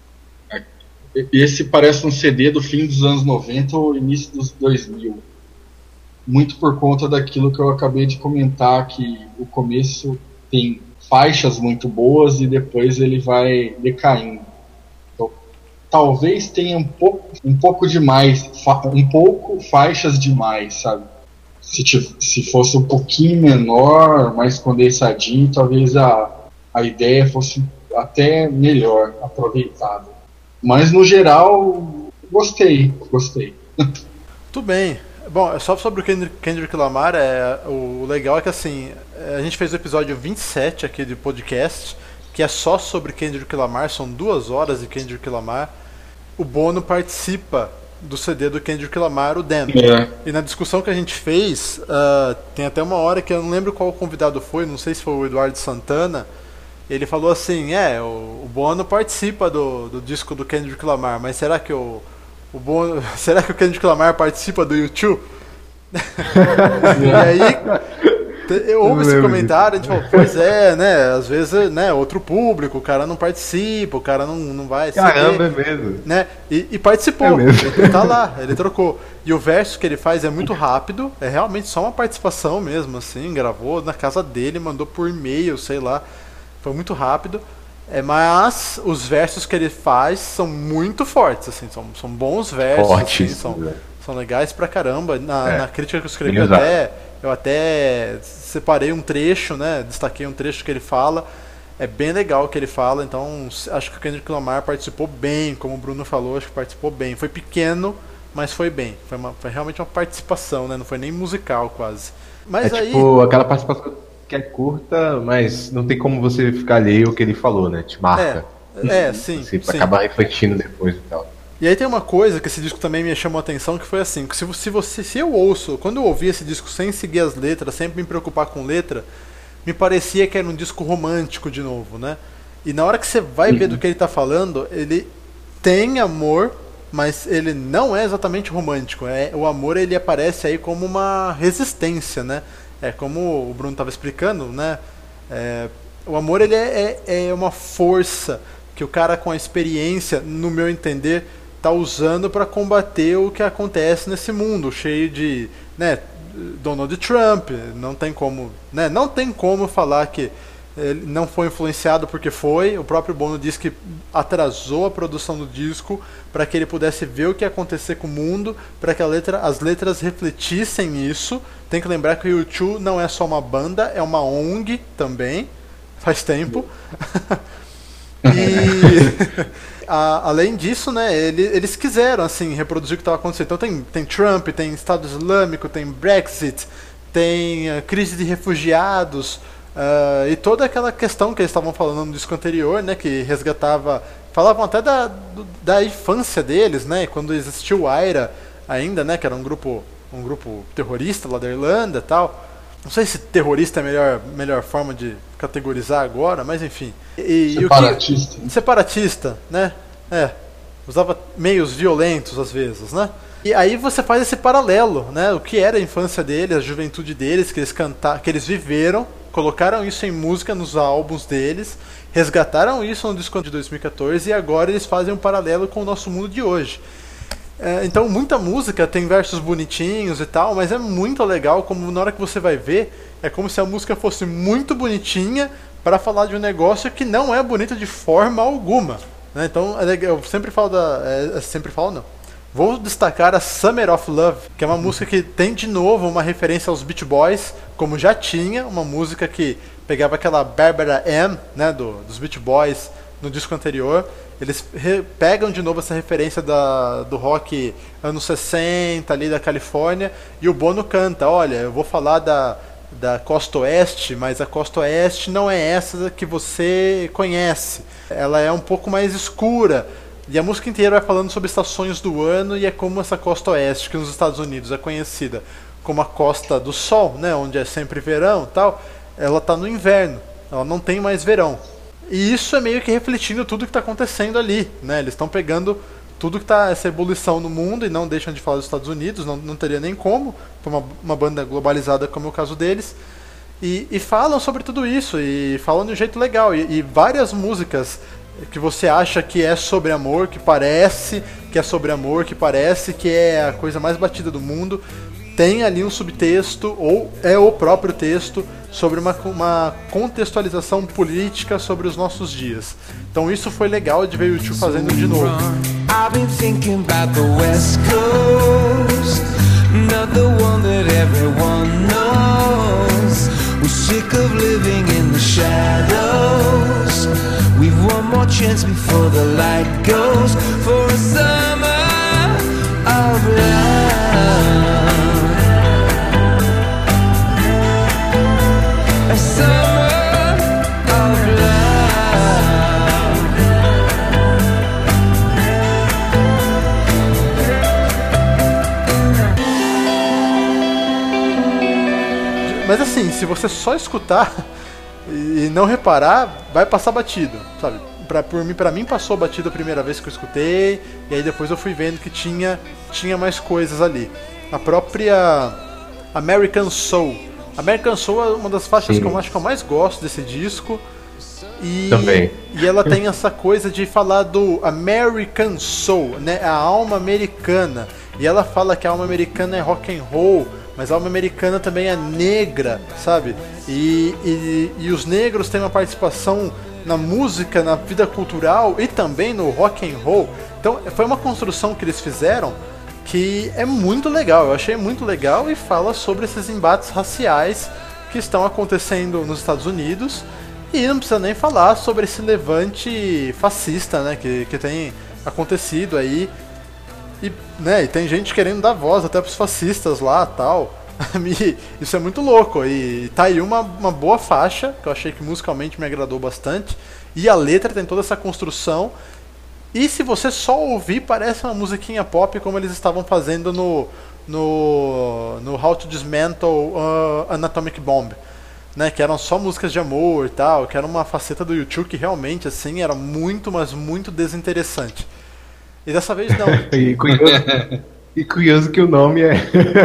B: Esse parece um C D do fim dos anos noventa ou início dos dois mil. Muito por conta daquilo que eu acabei de comentar, que o começo tem faixas muito boas e depois ele vai decaindo. Então, talvez tenha um pouco, um pouco demais, um pouco faixas demais, sabe? Se, se fosse um pouquinho menor, mais condensadinho, talvez a, a ideia fosse até melhor aproveitada. Mas, no geral, gostei, gostei.
A: Tudo bem. Bom, só sobre o Kendrick, Kendrick Lamar, é, o legal é que, assim, a gente fez o episódio vinte e sete aqui de podcast, que é só sobre Kendrick Lamar, são duas horas de Kendrick Lamar. O Bono participa do C D do Kendrick Lamar, o Damn.
B: É.
A: E na discussão que a gente fez, uh, tem até uma hora que eu não lembro qual convidado foi, não sei se foi o Eduardo Santana. Ele falou assim, é, o, o Bono participa do, do disco do Kendrick Lamar, mas será que o, o Bono, será que o Kendrick Lamar participa do YouTube? E aí houve esse comentário, a gente falou, pois é, né, às vezes, né, outro público, o cara não participa, o cara não, não vai...
C: Caramba, é mesmo.
A: Né, e, e participou,
C: é mesmo.
A: Ele tá lá, ele trocou. E o verso que ele faz é muito rápido, é realmente só uma participação mesmo, assim, gravou na casa dele, mandou por e-mail, sei lá. Foi muito rápido, é, mas os versos que ele faz são muito fortes, assim, são, são bons versos,
C: Fortes,
A: assim, são,
C: né?
A: são legais pra caramba. Na,
C: É.
A: na crítica que eu escrevi, eu até, eu até separei um trecho, né, destaquei um trecho que ele fala, é bem legal o que ele fala, então acho que o Kendrick Lamar participou bem, como o Bruno falou, acho que participou bem. Foi pequeno, mas foi bem, foi, uma, foi realmente uma participação, né, não foi nem musical quase. Mas
C: é
A: aí...
C: tipo aquela participação que é curta, mas não tem como você ficar alheio ao que ele falou, né? Te marca.
A: É, é sim.
C: Assim, pra
A: sim.
C: acabar refletindo depois e tal.
A: E aí tem uma coisa que esse disco também me chamou a atenção, que foi assim, que se, se, você, se eu ouço, quando eu ouvi esse disco sem seguir as letras, sempre me preocupar com letra, me parecia que era um disco romântico de novo, né? E na hora que você vai ver do que ele tá falando, ele tem amor, mas ele não é exatamente romântico. É, o amor ele aparece aí como uma resistência, né? É como o Bruno estava explicando, né? É, o amor ele é, é, é uma força que o cara com a experiência, no meu entender, tá usando para combater o que acontece nesse mundo cheio de, né, Donald Trump. Não tem como, né? Não tem como falar que ele não foi influenciado, porque foi. O próprio Bono disse que atrasou a produção do disco para que ele pudesse ver o que ia acontecer com o mundo, para que a letra, as letras refletissem isso. Tem que lembrar que o U dois não é só uma banda, é uma O N G também, faz tempo. E a, além disso, né, ele, eles quiseram assim reproduzir o que estava acontecendo. Então tem, tem Trump, tem Estado Islâmico, tem Brexit, tem uh, crise de refugiados. Uh, e toda aquela questão que eles estavam falando no disco anterior, né, que resgatava, falavam até da, do, da infância deles, né, quando existiu o IRA ainda, né, que era um grupo, um grupo terrorista lá da Irlanda e tal. Não sei se terrorista é a melhor, melhor forma de categorizar agora, mas enfim. E,
B: separatista.
A: E o que, separatista, né, é, usava meios violentos às vezes, né. E aí você faz esse paralelo, né, o que era a infância deles, a juventude deles, que eles cantaram, que eles viveram, colocaram isso em música nos álbuns deles, resgataram isso no disco de dois mil e quatorze e agora eles fazem um paralelo com o nosso mundo de hoje. É, então muita música tem versos bonitinhos e tal, mas é muito legal como na hora que você vai ver, é como se a música fosse muito bonitinha para falar de um negócio que não é bonito de forma alguma, né? Então eu sempre falo da... É, sempre falo não. Vou destacar a Summer of Love, que é uma música que tem de novo uma referência aos Beach Boys, como já tinha, uma música que pegava aquela Barbara Ann, né, do, dos Beach Boys no disco anterior. Eles re, pegam de novo essa referência da, do rock anos sessenta, ali da Califórnia, e o Bono canta, olha, eu vou falar da, da Costa Oeste, mas a Costa Oeste não é essa que você conhece. Ela é um pouco mais escura. E a música inteira vai falando sobre estações do ano e é como essa costa oeste, que nos Estados Unidos é conhecida como a costa do sol, né, onde é sempre verão e tal, ela está no inverno, ela não tem mais verão. E isso é meio que refletindo tudo que está acontecendo ali, né? Eles estão pegando tudo que está essa ebulição no mundo e não deixam de falar dos Estados Unidos, não, não teria nem como, por uma, uma banda globalizada como é o caso deles. E, e falam sobre tudo isso, e falam de um jeito legal, e, e várias músicas que você acha que é sobre amor, que parece que é sobre amor, que parece que é a coisa mais batida do mundo, tem ali um subtexto, ou é o próprio texto, sobre uma, uma contextualização política sobre os nossos dias. Então isso foi legal de ver o U dois fazendo de novo.
D: I've been thinking about the West Coast, not the one that everyone knows. We're sick of living in the shadows. We've one more chance before the light goes for a summer of love. A summer of love.
A: Mas assim, se você só escutar e não reparar, vai passar batido, sabe? Pra, por mim, pra mim passou batido a primeira vez que eu escutei, e aí depois eu fui vendo que tinha, tinha mais coisas ali. A própria American Soul. American Soul é uma das faixas Sim. que eu acho que eu mais gosto desse disco. E,
C: Também.
A: E ela tem essa coisa de falar do American Soul, né? A alma americana. E ela fala que a alma americana é rock and roll, mas a alma americana também é negra, sabe? E, e, e os negros têm uma participação na música, na vida cultural e também no rock and roll. Então foi uma construção que eles fizeram que é muito legal, eu achei muito legal, e fala sobre esses embates raciais que estão acontecendo nos Estados Unidos. E não precisa nem falar sobre esse levante fascista, né, que, que tem acontecido aí. E, né, e tem gente querendo dar voz até pros fascistas lá e tal. Isso é muito louco. E tá aí uma, uma boa faixa, que eu achei que musicalmente me agradou bastante. E a letra tem toda essa construção. E se você só ouvir, parece uma musiquinha pop, como eles estavam fazendo no, no, no How to Dismantle uh, an Atomic Bomb. né, que eram só músicas de amor e tal, que era uma faceta do U dois que realmente, assim, era muito, mas muito desinteressante. E dessa vez não.
C: E curioso, e curioso que o nome é...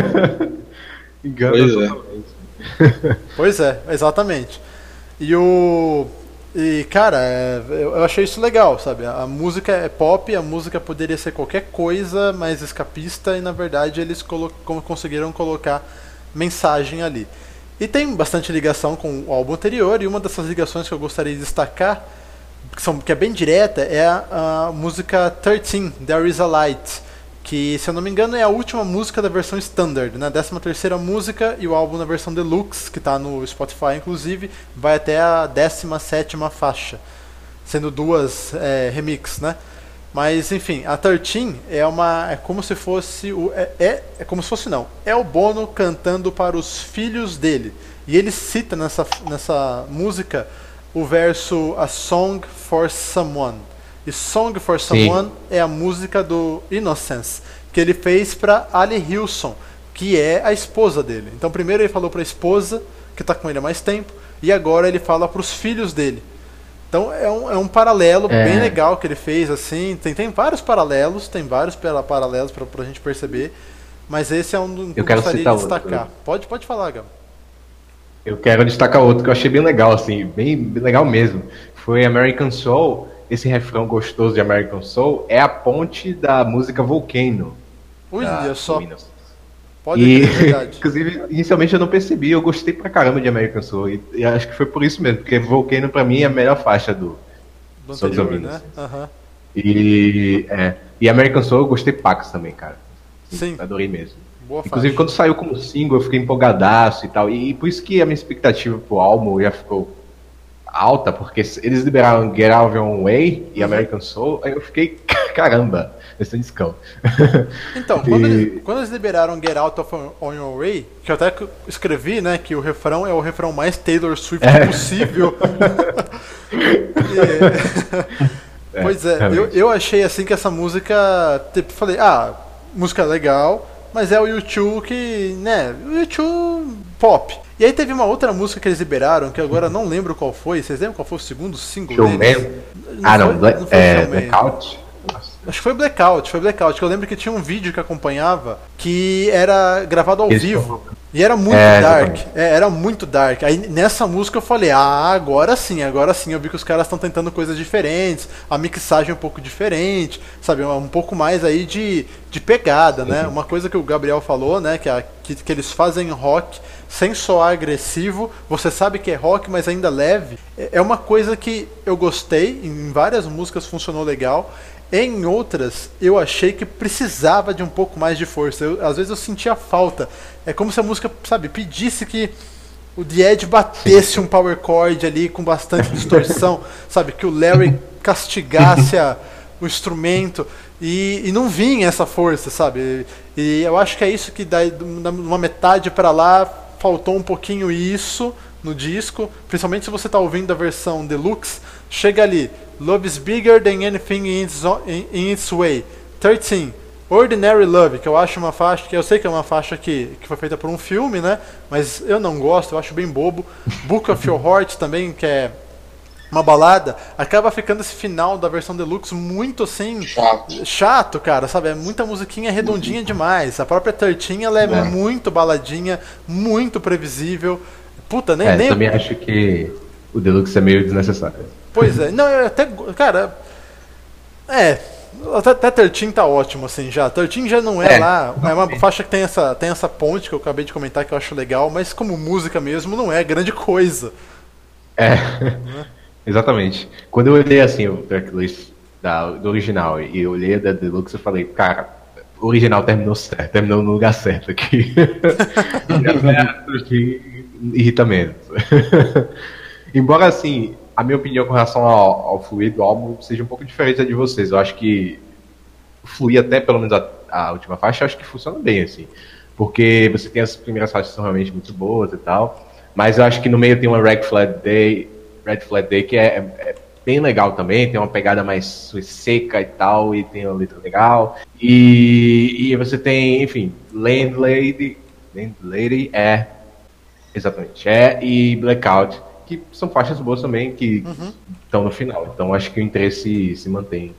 C: Engana
B: Pois é.
C: totalmente.
A: Pois é, exatamente. E o... E, cara, é, eu eu achei isso legal, sabe? A música é pop, a música poderia ser qualquer coisa mais escapista e, na verdade, eles colo- con- conseguiram colocar mensagem ali. E tem bastante ligação com o álbum anterior, e uma dessas ligações que eu gostaria de destacar, que, são, que é bem direta, é a, a música treze, There Is a Light, que, se eu não me engano, é a última música da versão standard, né? décima terceira música, e o álbum na versão deluxe, que está no Spotify, inclusive, vai até a décima sétima faixa, sendo duas é, remix, né? Mas, enfim, a treze é uma é como se fosse o é, é, é como se fosse não, é o Bono cantando para os filhos dele. E ele cita nessa nessa música o verso A Song for Someone. E Song for Someone
C: Sim.
A: é a música do Innocence, que ele fez para Ali Hilson, que é a esposa dele. Então, primeiro ele falou para a esposa, que está com ele há mais tempo, e agora ele fala para os filhos dele. Então é um, é um paralelo
C: É.
A: bem legal que ele fez, assim. Tem, tem vários paralelos, tem vários pela- paralelos para a gente perceber, mas esse é um do que
C: Eu
A: eu
C: quero
A: gostaria
C: citar
A: de
C: outro.
A: destacar. Pode, pode falar, Gabo.
C: Eu quero destacar outro que eu achei bem legal, assim, bem, bem legal mesmo. Foi American Soul. Esse refrão gostoso de American Soul é a ponte da música Volcano.
A: Olha
C: da
A: só,
C: Windows.
A: pode
C: E,
A: crer, verdade.
C: inclusive, inicialmente eu não percebi, eu gostei pra caramba de American Soul. E, e acho que foi por isso mesmo, porque Volcano pra mim é a melhor faixa do.
A: Do
C: Sons
A: anterior,
C: of
A: né?
C: Innocence.
A: Aham.
C: E, é, e American Soul eu gostei pacas também, cara.
A: Sim,
C: Adorei mesmo.
A: boa
C: Inclusive,
A: faixa.
C: quando saiu como single, eu fiquei empolgadaço e tal. E, por isso que a minha expectativa pro álbum já ficou alta, porque eles liberaram Get Out of Your Way e
A: Uhum.
C: American Soul, aí eu fiquei, caramba, esse é um discão.
A: Então, quando,
C: E-
A: eles, quando eles liberaram Get Out of On Your Way, que eu até escrevi, né, que o refrão é o refrão mais Taylor Swift
C: É.
A: possível. E- pois é, eu,
C: realmente.
A: eu achei assim que essa música, tipo, falei, ah, música legal, mas é o U dois que, né, o U dois pop. E aí teve uma outra música que eles liberaram, que agora eu não lembro qual foi, vocês lembram qual foi o segundo single
C: Showman?
A: deles?
C: Ah, não,
A: foi-
C: Black,
A: foi
C: é,
A: Showman.
C: Blackout? Nossa.
A: Acho que foi Blackout, foi Blackout, que eu lembro que tinha um vídeo que acompanhava que era gravado ao
C: Eles
A: vivo. E era muito
C: É,
A: dark.
C: exatamente.
A: É, era muito dark. Aí nessa música eu falei, ah, agora sim, agora sim. Eu vi que os caras estão tentando coisas diferentes, a mixagem é um pouco diferente, sabe? Um pouco mais aí de, de pegada, né? Uma coisa que o Gabriel falou, né? Que, a- que, que eles fazem rock sem soar agressivo. Você sabe que é rock, mas ainda leve. É é uma coisa que eu gostei, em várias músicas funcionou legal. Em outras, eu achei que precisava de um pouco mais de força. Eu- às vezes eu sentia falta. É como se a música, sabe, pedisse que o The Edge batesse um power chord ali com bastante distorção, sabe? Que o Larry castigasse a- o instrumento e, e não vinha essa força, sabe? E eu acho que é isso que dá de uma metade pra lá, faltou um pouquinho isso no disco, principalmente se você está ouvindo a versão deluxe, chega ali, Love is bigger than anything in its, o- in, in its way. treze, Ordinary Love, que eu acho uma faixa, que eu sei que é uma faixa que, que foi feita por um filme, né? Mas eu não gosto, eu acho bem bobo. Book of Your Heart também, que é uma balada, acaba ficando esse final da versão deluxe muito assim
B: Chato.
A: chato, cara, sabe? É muita musiquinha redondinha demais. A própria treze ela é,
B: É.
A: muito baladinha, muito previsível. Puta, nem,
C: É,
A: nem
C: também acho que o Deluxe é meio desnecessário.
A: Pois é, não, eu até. Cara. É. Até, até treze tá ótimo, assim, já. treze já não é,
C: É,
A: lá. É uma faixa que tem essa, tem essa ponte que eu acabei de comentar que eu acho legal, mas como música mesmo não é grande coisa.
C: É, exatamente. Quando eu olhei assim o tracklist da, do original e eu olhei da Deluxe, eu falei, cara, o original terminou certo, terminou no lugar certo aqui. que irrita menos. Embora assim, a minha opinião com relação ao, ao fluir do álbum seja um pouco diferente da de vocês. Eu acho que fluir até pelo menos a, a última faixa, eu acho que funciona bem, assim. Porque você tem as primeiras faixas que são realmente muito boas e tal. Mas eu acho que no meio tem uma Red Flag Day, Red Flag Day que é, é bem legal também, tem uma pegada mais seca e tal, e tem uma letra legal. E, e você tem, enfim, Landlady, Landlady é Exatamente. É, e Blackout, que são faixas boas também, que estão no final. Então acho que o interesse se mantém.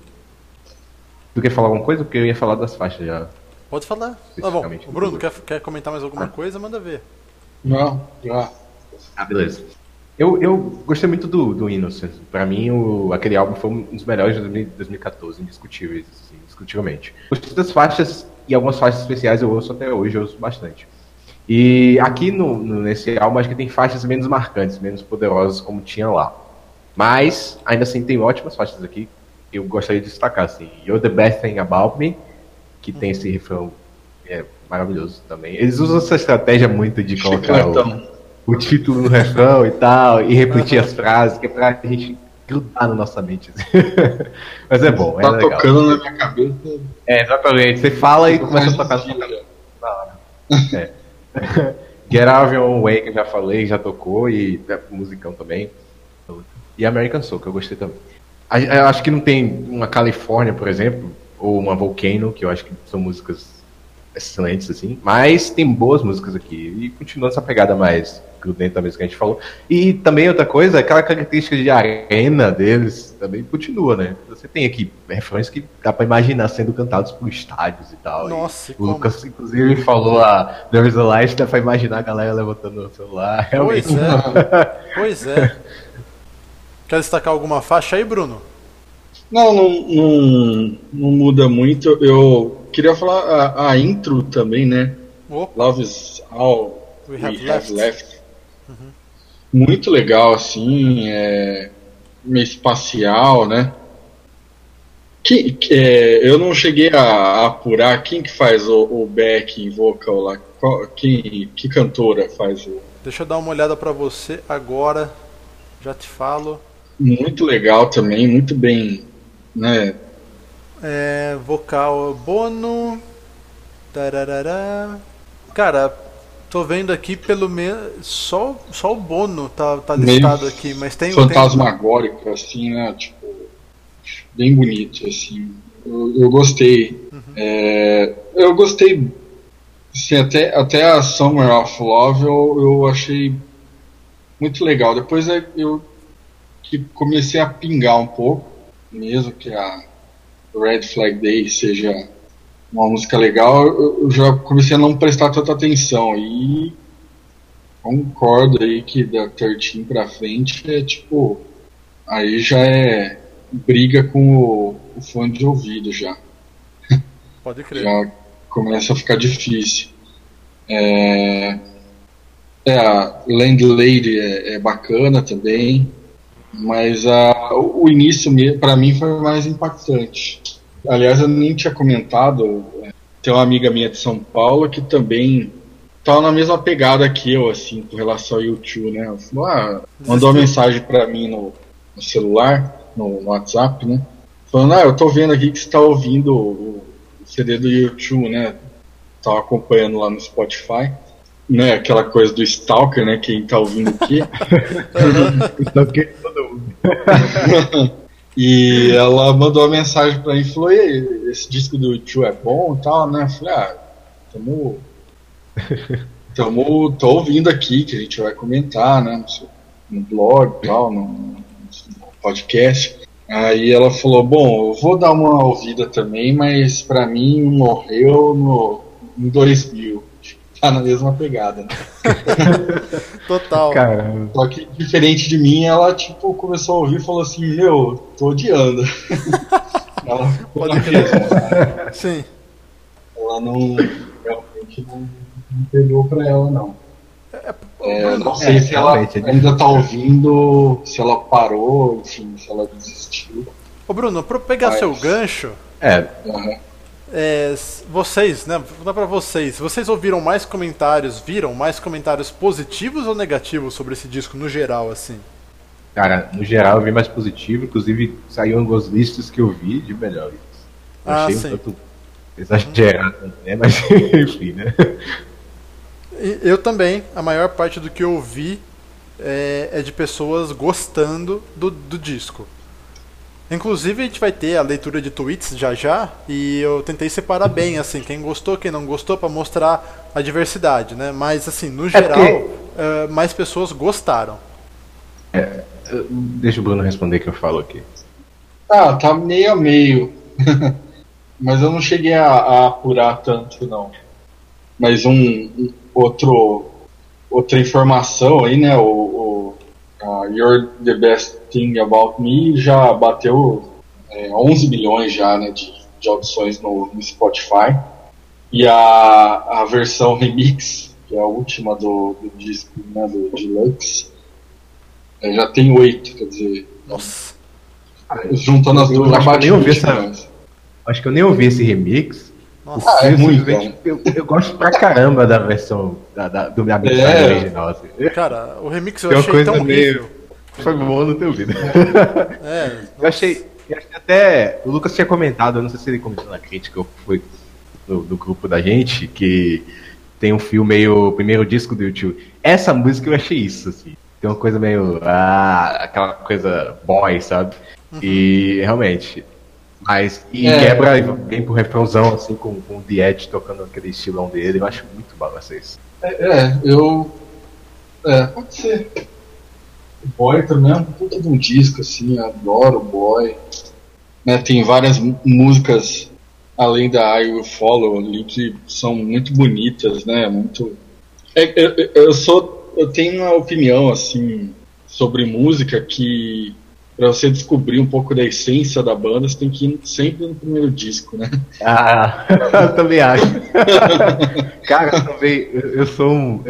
C: Tu quer falar alguma coisa? Porque eu ia falar das faixas já.
A: Pode falar. Tá bom.
C: Especificamente.
A: O Bruno, quer, quer comentar mais alguma coisa? Manda ver.
B: Não, já.
C: Ah, beleza. Eu, eu gostei muito do, do Innocence. Pra mim, o, aquele álbum foi um dos melhores de dois mil e quatorze, indiscutíveis, assim, indiscutivelmente. Gostei das faixas e algumas faixas especiais eu ouço até hoje, eu ouço bastante. E aqui no, no- nesse álbum acho que tem faixas menos marcantes, menos poderosas como tinha lá. Mas, ainda assim, tem ótimas faixas aqui que eu gostaria de destacar, assim. You're the Best Thing About Me, que tem esse refrão é, maravilhoso também. Eles usam essa estratégia muito de colocar o,
B: Chicletão.
C: o título no refrão e tal, e repetir as frases, que é pra gente grudar na nossa mente. assim. Mas é bom, é
B: Tá
C: legal.
B: tocando na minha cabeça.
C: É, exatamente. Você fala e começa a tocar na
B: Faz
C: sua
B: sentido.
C: cabeça. É. Get Out of Your Own Way, que eu já falei, já tocou, e é, musicão também. E American Soul, que eu gostei também. A- Eu acho que não tem uma California, por exemplo, ou uma Volcano, que eu acho que são músicas excelentes, assim. Mas tem boas músicas aqui. E continua essa pegada mais grudenta mesmo que a gente falou. E também outra coisa, aquela característica de arena deles também continua, né? Você tem aqui refrões que dá pra imaginar sendo cantados por estádios e tal.
A: Nossa, e
C: e o
A: como?
C: Lucas, inclusive, falou a There is a Light, dá pra imaginar a galera levantando o celular. Realmente.
A: Pois é. Pois é. Quer destacar alguma faixa aí, Bruno?
B: Não, não, não, não muda muito. Eu queria falar a, a intro também, né?
A: Opa,
B: Love is all
A: We
B: we,
A: have
B: have,
A: left.
B: left. Muito legal, assim, é meio espacial, né? Que, que- é, eu não cheguei a, a apurar quem que faz o, o back vocal lá. Qual- quem, que cantora faz o.
A: deixa eu dar uma olhada pra você agora. Já te falo.
B: Muito legal também, muito bem, né?
A: É, vocal Bono. Tararará. Cara, tô vendo aqui pelo menos. Só, só o Bono tá, tá
B: Meio
A: listado aqui, mas tem.
B: fantasmagórico, assim, né? Tipo, bem bonito, assim. Eu, eu gostei. É, eu gostei. Assim, até, até a Summer of Love eu, eu achei muito legal. Depois é- eu que comecei a pingar um pouco, mesmo que a Red Flag Day seja uma música legal, eu, eu já comecei a não prestar tanta atenção. E concordo aí que da treze pra frente é tipo. Aí já é briga com o, o fone de ouvido já.
A: Pode crer.
B: Já começa a ficar difícil. É, é, a Landlady é, é bacana também, mas a, o, o início para mim foi mais impactante. Aliás, eu nem tinha comentado, é, tem uma amiga minha de São Paulo que também estava na mesma pegada que eu, assim, com relação ao YouTube, né? Ela falou, ah, mandou uma mensagem para mim no, no celular, no, no WhatsApp, né? Falando, ah, eu tô vendo aqui que você tá ouvindo o, o C D do YouTube, né? Tava acompanhando lá no Spotify, né? Aquela coisa do Stalker, né? Quem tá ouvindo aqui.
C: Stalker todo mundo.
B: E ela mandou uma mensagem pra mim e falou, e aí, esse disco do YouTube é bom e tal, né? Eu falei, ah, tamo, tamo, tô ouvindo aqui, que a gente vai comentar, né? No, seu- no blog e tal, no, no podcast. Aí ela falou, bom, eu vou dar uma ouvida também, mas pra mim morreu no, em dois mil. Tá na mesma pegada, né?
A: Total.
C: Caramba.
B: Só que diferente de mim, ela tipo começou a ouvir e falou assim, meu, tô odiando. Ela ficou
A: Pode
B: na
A: crer.
B: mesma.
A: Sim.
B: Ela não realmente não, não pegou pra ela não. É, não sei
C: É,
B: se ela
C: realmente, é
B: ainda tá ouvindo, se ela parou, enfim, se ela desistiu.
A: Ô Bruno, pra eu pegar
B: Mas-
A: seu gancho,
C: É,
B: Aham.
A: é, s- vocês, né? Vou perguntar pra vocês. Vocês ouviram mais comentários, viram mais comentários positivos ou negativos sobre esse disco no geral, assim?
C: cara, no geral eu vi mais positivo, inclusive saiu algumas listas que eu vi de melhores. Eu
A: Ah,
C: achei
A: sim.
C: um tanto exagerado, né? Mas enfim, né?
A: E eu também, a maior parte do que eu ouvi é, é de pessoas gostando do, do disco. Inclusive a gente vai ter a leitura de tweets já já, e eu tentei separar bem, assim, quem gostou, quem não gostou, pra mostrar a diversidade, né? Mas assim, no geral,
C: porque-
A: eh, mais pessoas gostaram.
C: É, deixa o Bruno responder que eu falo aqui.
B: Ah, tá meio a meio. Mas eu não cheguei a, a apurar tanto, não. Mas um, um outro, outra informação aí, né? O, o a You're the Best Thing About Me já bateu é, onze milhões já, né, de, de audições no, no Spotify. E a, a versão remix, que é a última do, do disco, né, do Deluxe, é, já tem oito, quer dizer,
A: Nossa.
B: juntando as
C: Eu
B: duas, já
C: acho que eu
B: bate
C: nem ouvi
B: vinte
C: essa-
B: milhões.
C: Acho que eu nem ouvi esse remix.
A: Nossa.
B: Ah, é
C: Eu
B: muito
C: simplesmente-
B: bom.
C: eu, eu gosto pra caramba da versão da, da, do minha mixagem
B: É.
C: original. Assim.
A: Cara, o remix eu
C: Tem uma
A: achei
C: coisa
A: tão
C: meio-
A: horrível.
C: Foi bom no teu vídeo.
A: É,
C: Eu achei, eu achei até. O Lucas tinha comentado, eu não sei se ele comentou na crítica ou foi no, no grupo da gente, que tem um fio meio. O primeiro disco do YouTube. Essa música eu achei isso, assim. Tem uma coisa meio. Ah, aquela coisa boy, sabe? E realmente. Mas. E
B: É.
C: quebra e vem pro refrãozão, assim, com, com o The Edge tocando aquele estilão dele. Eu acho muito balança isso.
B: É, é, eu. É, pode ser. O Boy também é um puta de um disco, assim, eu adoro o Boy. Né, tem várias m- músicas além da I Will Follow ali que são muito bonitas, né? Muito. É, eu, eu- eu sou. Eu tenho uma opinião, assim, sobre música que. Pra você descobrir um pouco da essência da banda, você tem que ir sempre no primeiro disco, né?
C: Ah, eu também acho. Cara, eu também. Eu, eu sou um.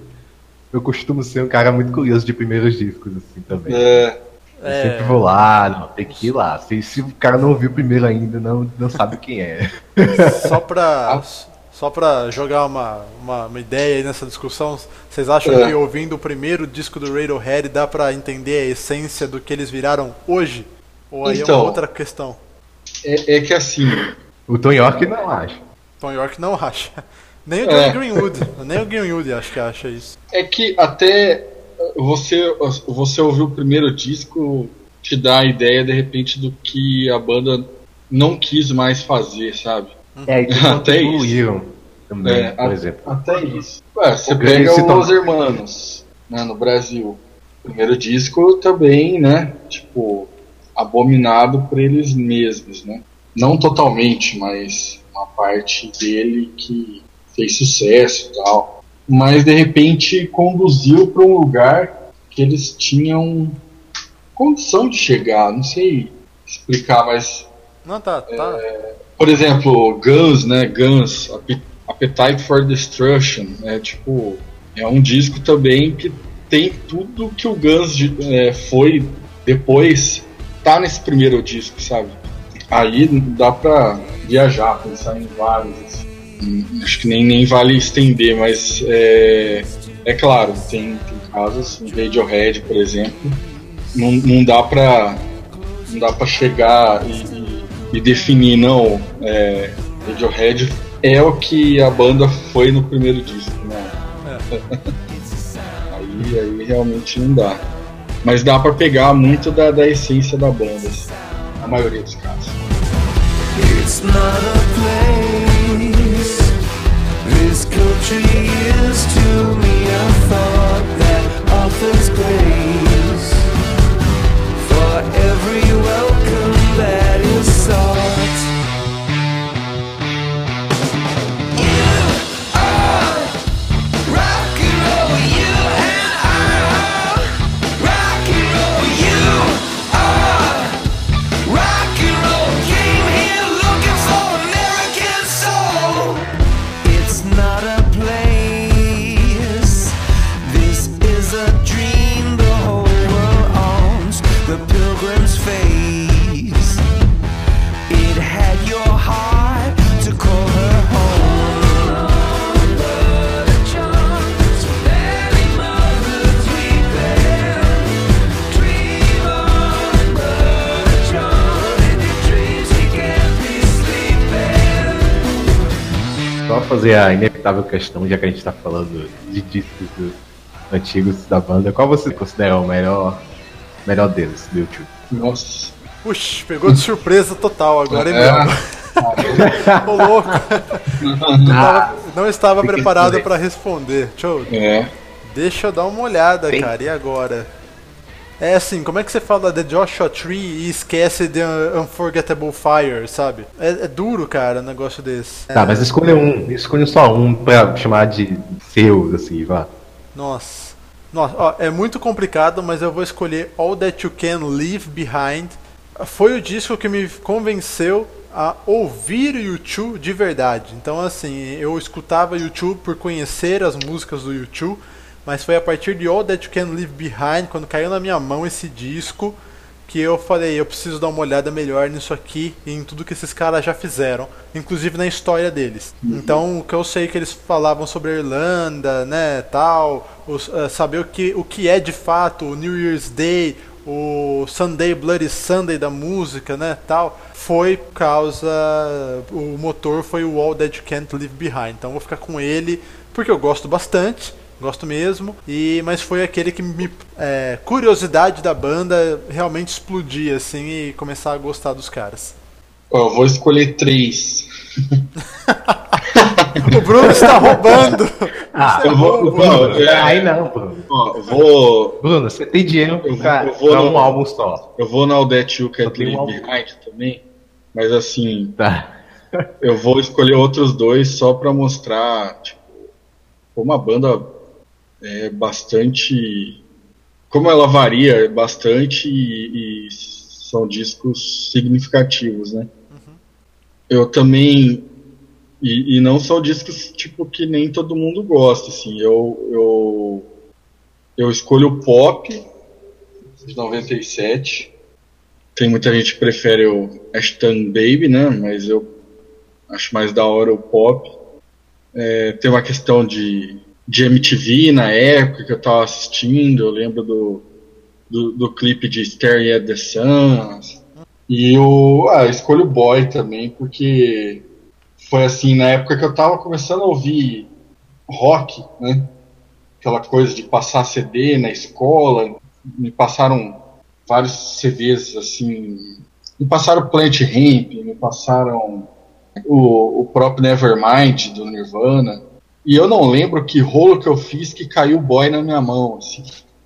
C: Eu costumo ser um cara muito curioso de primeiros discos, assim, também.
B: É,
C: Eu
A: é,
C: sempre vou lá, não, tem que ir lá. Se, se o cara não ouviu o primeiro ainda, não, não sabe quem é.
A: só pra. Só pra jogar uma, uma, uma ideia aí nessa discussão, vocês acham
B: É.
A: que ouvindo o primeiro disco do Radiohead dá pra entender a essência do que eles viraram hoje? Ou aí é
B: Então.
A: uma outra questão?
B: é, é que assim.
C: O Tom York não acha.
A: Tom York não acha. Nem o
B: É.
A: John Greenwood. Nem o Greenwood acho que acha isso.
B: É que até você, você ouvir o primeiro disco te dá a ideia, de repente, do que a banda não quis mais fazer, sabe?
C: É, e
B: Até isso.
C: evoluíram também,
B: É,
C: por
B: a-
C: exemplo.
B: Até isso. Ué, você
C: Porque
B: pega
C: esse tom-
B: Os Hermanos, né, no Brasil. O primeiro disco também, né? Tipo, abominado por eles mesmos, né? Não totalmente, mas uma parte dele que fez sucesso e tal. Mas de repente conduziu para um lugar que eles tinham condição de chegar. Não sei explicar, mas
A: Não, tá. tá.
B: por exemplo, Guns, né? Guns, Ape- Appetite for Destruction, é tipo, é um disco também que tem tudo que o Guns é, foi depois, tá nesse primeiro disco, sabe? Aí dá pra viajar, pensar em vários. Assim. Hum, Acho que nem, nem vale estender, mas é, é claro, tem, tem casos, o Radiohead, por exemplo, não, não dá pra não dá pra chegar e, e, e definir, não, é, Radiohead é o que a banda foi no primeiro disco, né? aí, aí realmente não dá. Mas dá pra pegar muito da, da essência da banda, assim, na maioria dos casos.
D: It's not a place. This country is to me a thought that offers grace for every welcome that is sought. You are rock and roll, you and I are rock and roll, you are rock and roll. Came here looking for American soul. It's not a place. This is a dream the whole world owns. The pilgrim's face. It had your heart to call her home. But a chance, very mothers weeping. Dream on, but a chance. In your dreams you can't be sleeping.
C: Só fazer a inevitável questão, já que a gente tá falando de discos do- antigos da banda, qual você considera o melhor, melhor deles, do YouTube?
B: Nossa,
A: Puxa, pegou de surpresa total agora, hein,
B: É.
A: meu? Ô, louco. Não estava, não estava
C: Fica
A: preparado
C: estranho.
A: para responder. Deixa eu,
B: É.
A: deixa eu dar uma olhada,
C: Tem-
A: cara. E agora? É assim, como é que você fala The Joshua Tree e esquece The Unforgettable Fire, sabe? É, é duro, cara, um negócio desse.
C: Tá, mas escolha um, escolha só um pra chamar de seu, assim, vá.
A: Nossa. Nossa, ó, é muito complicado, mas eu vou escolher All That You Can Leave Behind. Foi o disco que me convenceu a ouvir o U dois de verdade. Então, assim, eu escutava U dois por conhecer as músicas do U dois, mas foi a partir de All That You Can Leave Behind, quando caiu na minha mão esse disco, que eu falei, eu preciso dar uma olhada melhor nisso aqui e em tudo que esses caras já fizeram, inclusive na história deles. Então, o que eu sei que eles falavam sobre a Irlanda, né, tal, os, uh, saber o que, o que é de fato o New Year's Day, o Sunday Bloody Sunday da música, né, tal, foi por causa, o motor foi o All That You Can't Leave Behind. Então, eu vou ficar com ele porque eu gosto bastante. Gosto mesmo, e, mas foi aquele que me. É, curiosidade da banda realmente explodir assim e começar a gostar dos caras.
B: Ó, eu vou escolher três.
A: O Bruno está roubando!
C: Ah,
A: Isso é
B: eu vou-
A: roubo.
B: não, é-
C: Aí não, Bruno.
B: Ó, eu vou.
C: Bruno, você tem dinheiro
B: Eu vou-
C: pra,
B: eu vou
C: pra
B: no-
C: um álbum só.
B: Eu vou na All That You
C: Só
B: Can't
C: tem um
B: Leave
C: álbum.
B: Behind também. Mas assim,
C: Tá.
B: eu vou escolher outros dois só pra mostrar, tipo, como a banda é bastante. Como ela varia bastante e, e são discos significativos, né? Eu também. E, e não são discos tipo que nem todo mundo gosta, assim. Eu, eu, eu escolho o pop de noventa e sete. Tem muita gente que prefere o Ashton Baby, né? Mas eu acho mais da hora o pop. É, tem uma questão de, de M T V na época que eu tava assistindo. Eu lembro do, do, do clipe de Staring at the Sun. E eu, ah, eu escolho o Boy também, porque foi assim, na época que eu tava começando a ouvir rock, né? Aquela coisa de passar C D na escola. Me passaram vários C Ds, assim. Me passaram Plant Ramp, me passaram o, o próprio Nevermind do Nirvana. E eu não lembro que rolo que eu fiz que caiu o Boy na minha mão, assim.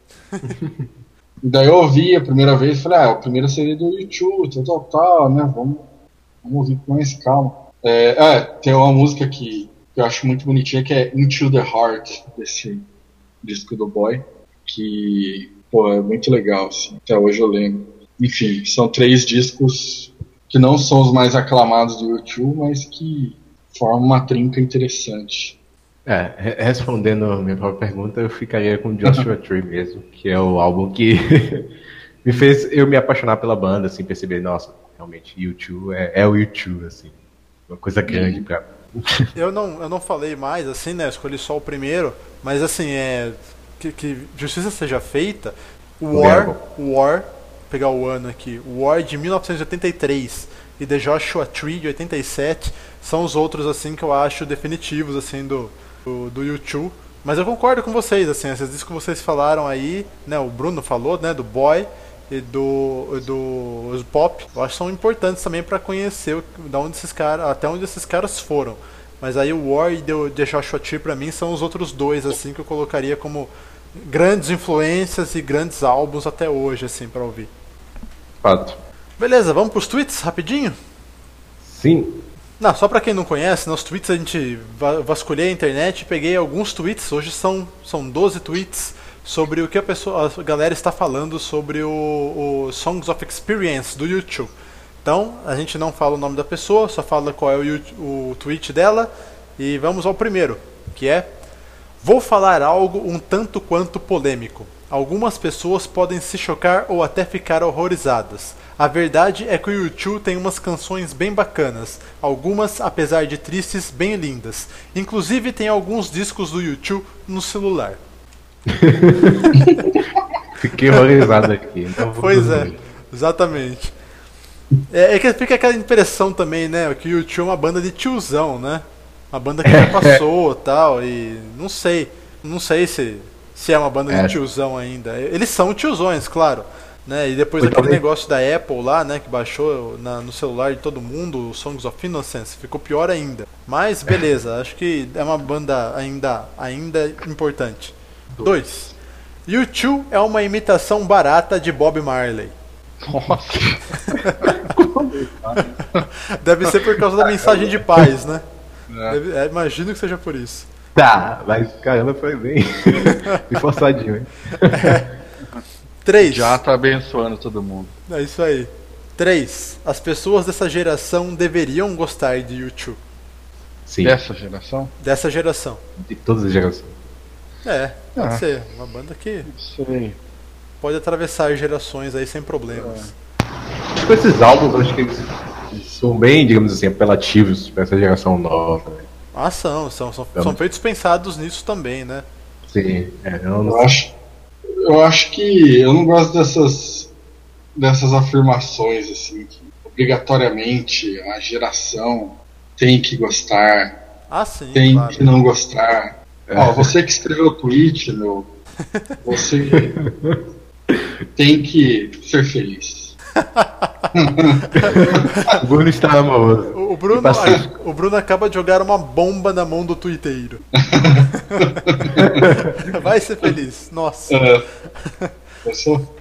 B: E daí eu ouvi a primeira vez e falei, ah, é o primeiro C D do YouTube, tal, tal, tal, né? Vamos, vamos ouvir com mais calma. É, é, tem uma música que, que eu acho muito bonitinha, que é Into the Heart, desse disco do Boy, que, pô, é muito legal, assim, até hoje eu lembro. Enfim, são três discos que não são os mais aclamados do YouTube, mas que formam uma trinca interessante.
C: É, re- respondendo a minha própria pergunta, eu ficaria com Joshua Tree mesmo, que é o álbum que me fez eu me apaixonar pela banda, assim, perceber, nossa, realmente U dois é, é o U dois, assim, uma coisa grande pra.
A: Eu não, eu não falei mais, assim, né? Eu escolhi só o primeiro, mas assim, é. Que, que justiça seja feita. O War, o War, pegar o ano aqui, o War de mil novecentos e oitenta e três e The Joshua Tree de oitenta e sete são os outros, assim, que eu acho definitivos, assim, do, do, do U dois. Mas eu concordo com vocês, assim, esses discos que vocês falaram aí, né? O Bruno falou, né? Do Boy e do, e do os Pop, eu acho que são importantes também para conhecer o, da onde esses caras, até onde esses caras foram. Mas aí o War e o The Joshua Tree pra mim são os outros dois, assim, que eu colocaria como grandes influências e grandes álbuns até hoje, assim, pra ouvir.
C: Fato.
A: Beleza, vamos pros tweets rapidinho?
C: Sim.
A: Não, só pra quem não conhece, nos tweets a gente va- vasculhei a internet e peguei alguns tweets, hoje são, são doze tweets sobre o que a, pessoa, a galera está falando sobre o, o Songs of Experience do YouTube. Então, a gente não fala o nome da pessoa, só fala qual é o, YouTube- o tweet dela. E vamos ao primeiro, que é: vou falar algo um tanto quanto polêmico. Algumas pessoas podem se chocar ou até ficar horrorizadas. A verdade é que o U dois tem umas canções bem bacanas, algumas, apesar de tristes, bem lindas. Inclusive tem alguns discos do U dois no celular.
C: Fiquei horrorizado aqui. Então vou
A: Pois é,
C: dormir.
A: exatamente. É, é que fica aquela impressão também, né, que o U dois é uma banda de tiozão, né? Uma banda que já passou e tal, e não sei, não sei se, se é uma banda
C: É.
A: de tiozão ainda. Eles são tiozões, claro, né? E depois
C: Ou
A: aquele
C: talvez-
A: negócio da Apple lá, né? Que baixou na- no celular de todo mundo, o Songs of Innocence, ficou pior ainda. Mas beleza, acho que é uma banda ainda, ainda importante. Dois. U dois é uma imitação barata de Bob Marley.
E: Nossa.
A: Deve ser por causa da mensagem de paz, né?
E: É.
A: Deve- é, imagino que seja por isso.
C: Tá, mas caramba, foi bem. Bem forçadinho, hein?
A: Três.
E: Já tá abençoando todo mundo.
A: É isso aí. Três. As pessoas dessa geração deveriam gostar de U dois.
C: Sim,
E: Dessa geração?
A: Dessa geração.
C: de todas as gerações.
A: É, pode
E: Ah.
A: ser. Uma banda que
E: Não sei.
A: pode atravessar gerações aí sem problemas.
C: Tipo, esses álbuns, eu acho que eles, eles são bem, digamos assim, apelativos pra essa geração nova. Né?
A: Ah, são. São, são,
C: Então-
A: são feitos pensados nisso também, né?
C: Sim, é, eu
B: Eu
C: não
B: acho, eu acho que eu não gosto dessas, dessas afirmações assim, que obrigatoriamente a geração tem que gostar,
A: Ah, sim,
B: tem
A: claro.
B: que não gostar. Ó, você que escreveu o tweet, meu, você tem que ser feliz.
C: O Bruno está amoroso.
A: O, o Bruno,
C: Pacífico.
A: o Bruno acaba de jogar uma bomba na mão do tuiteiro. Vai ser feliz. Nossa.
B: É, eu sou-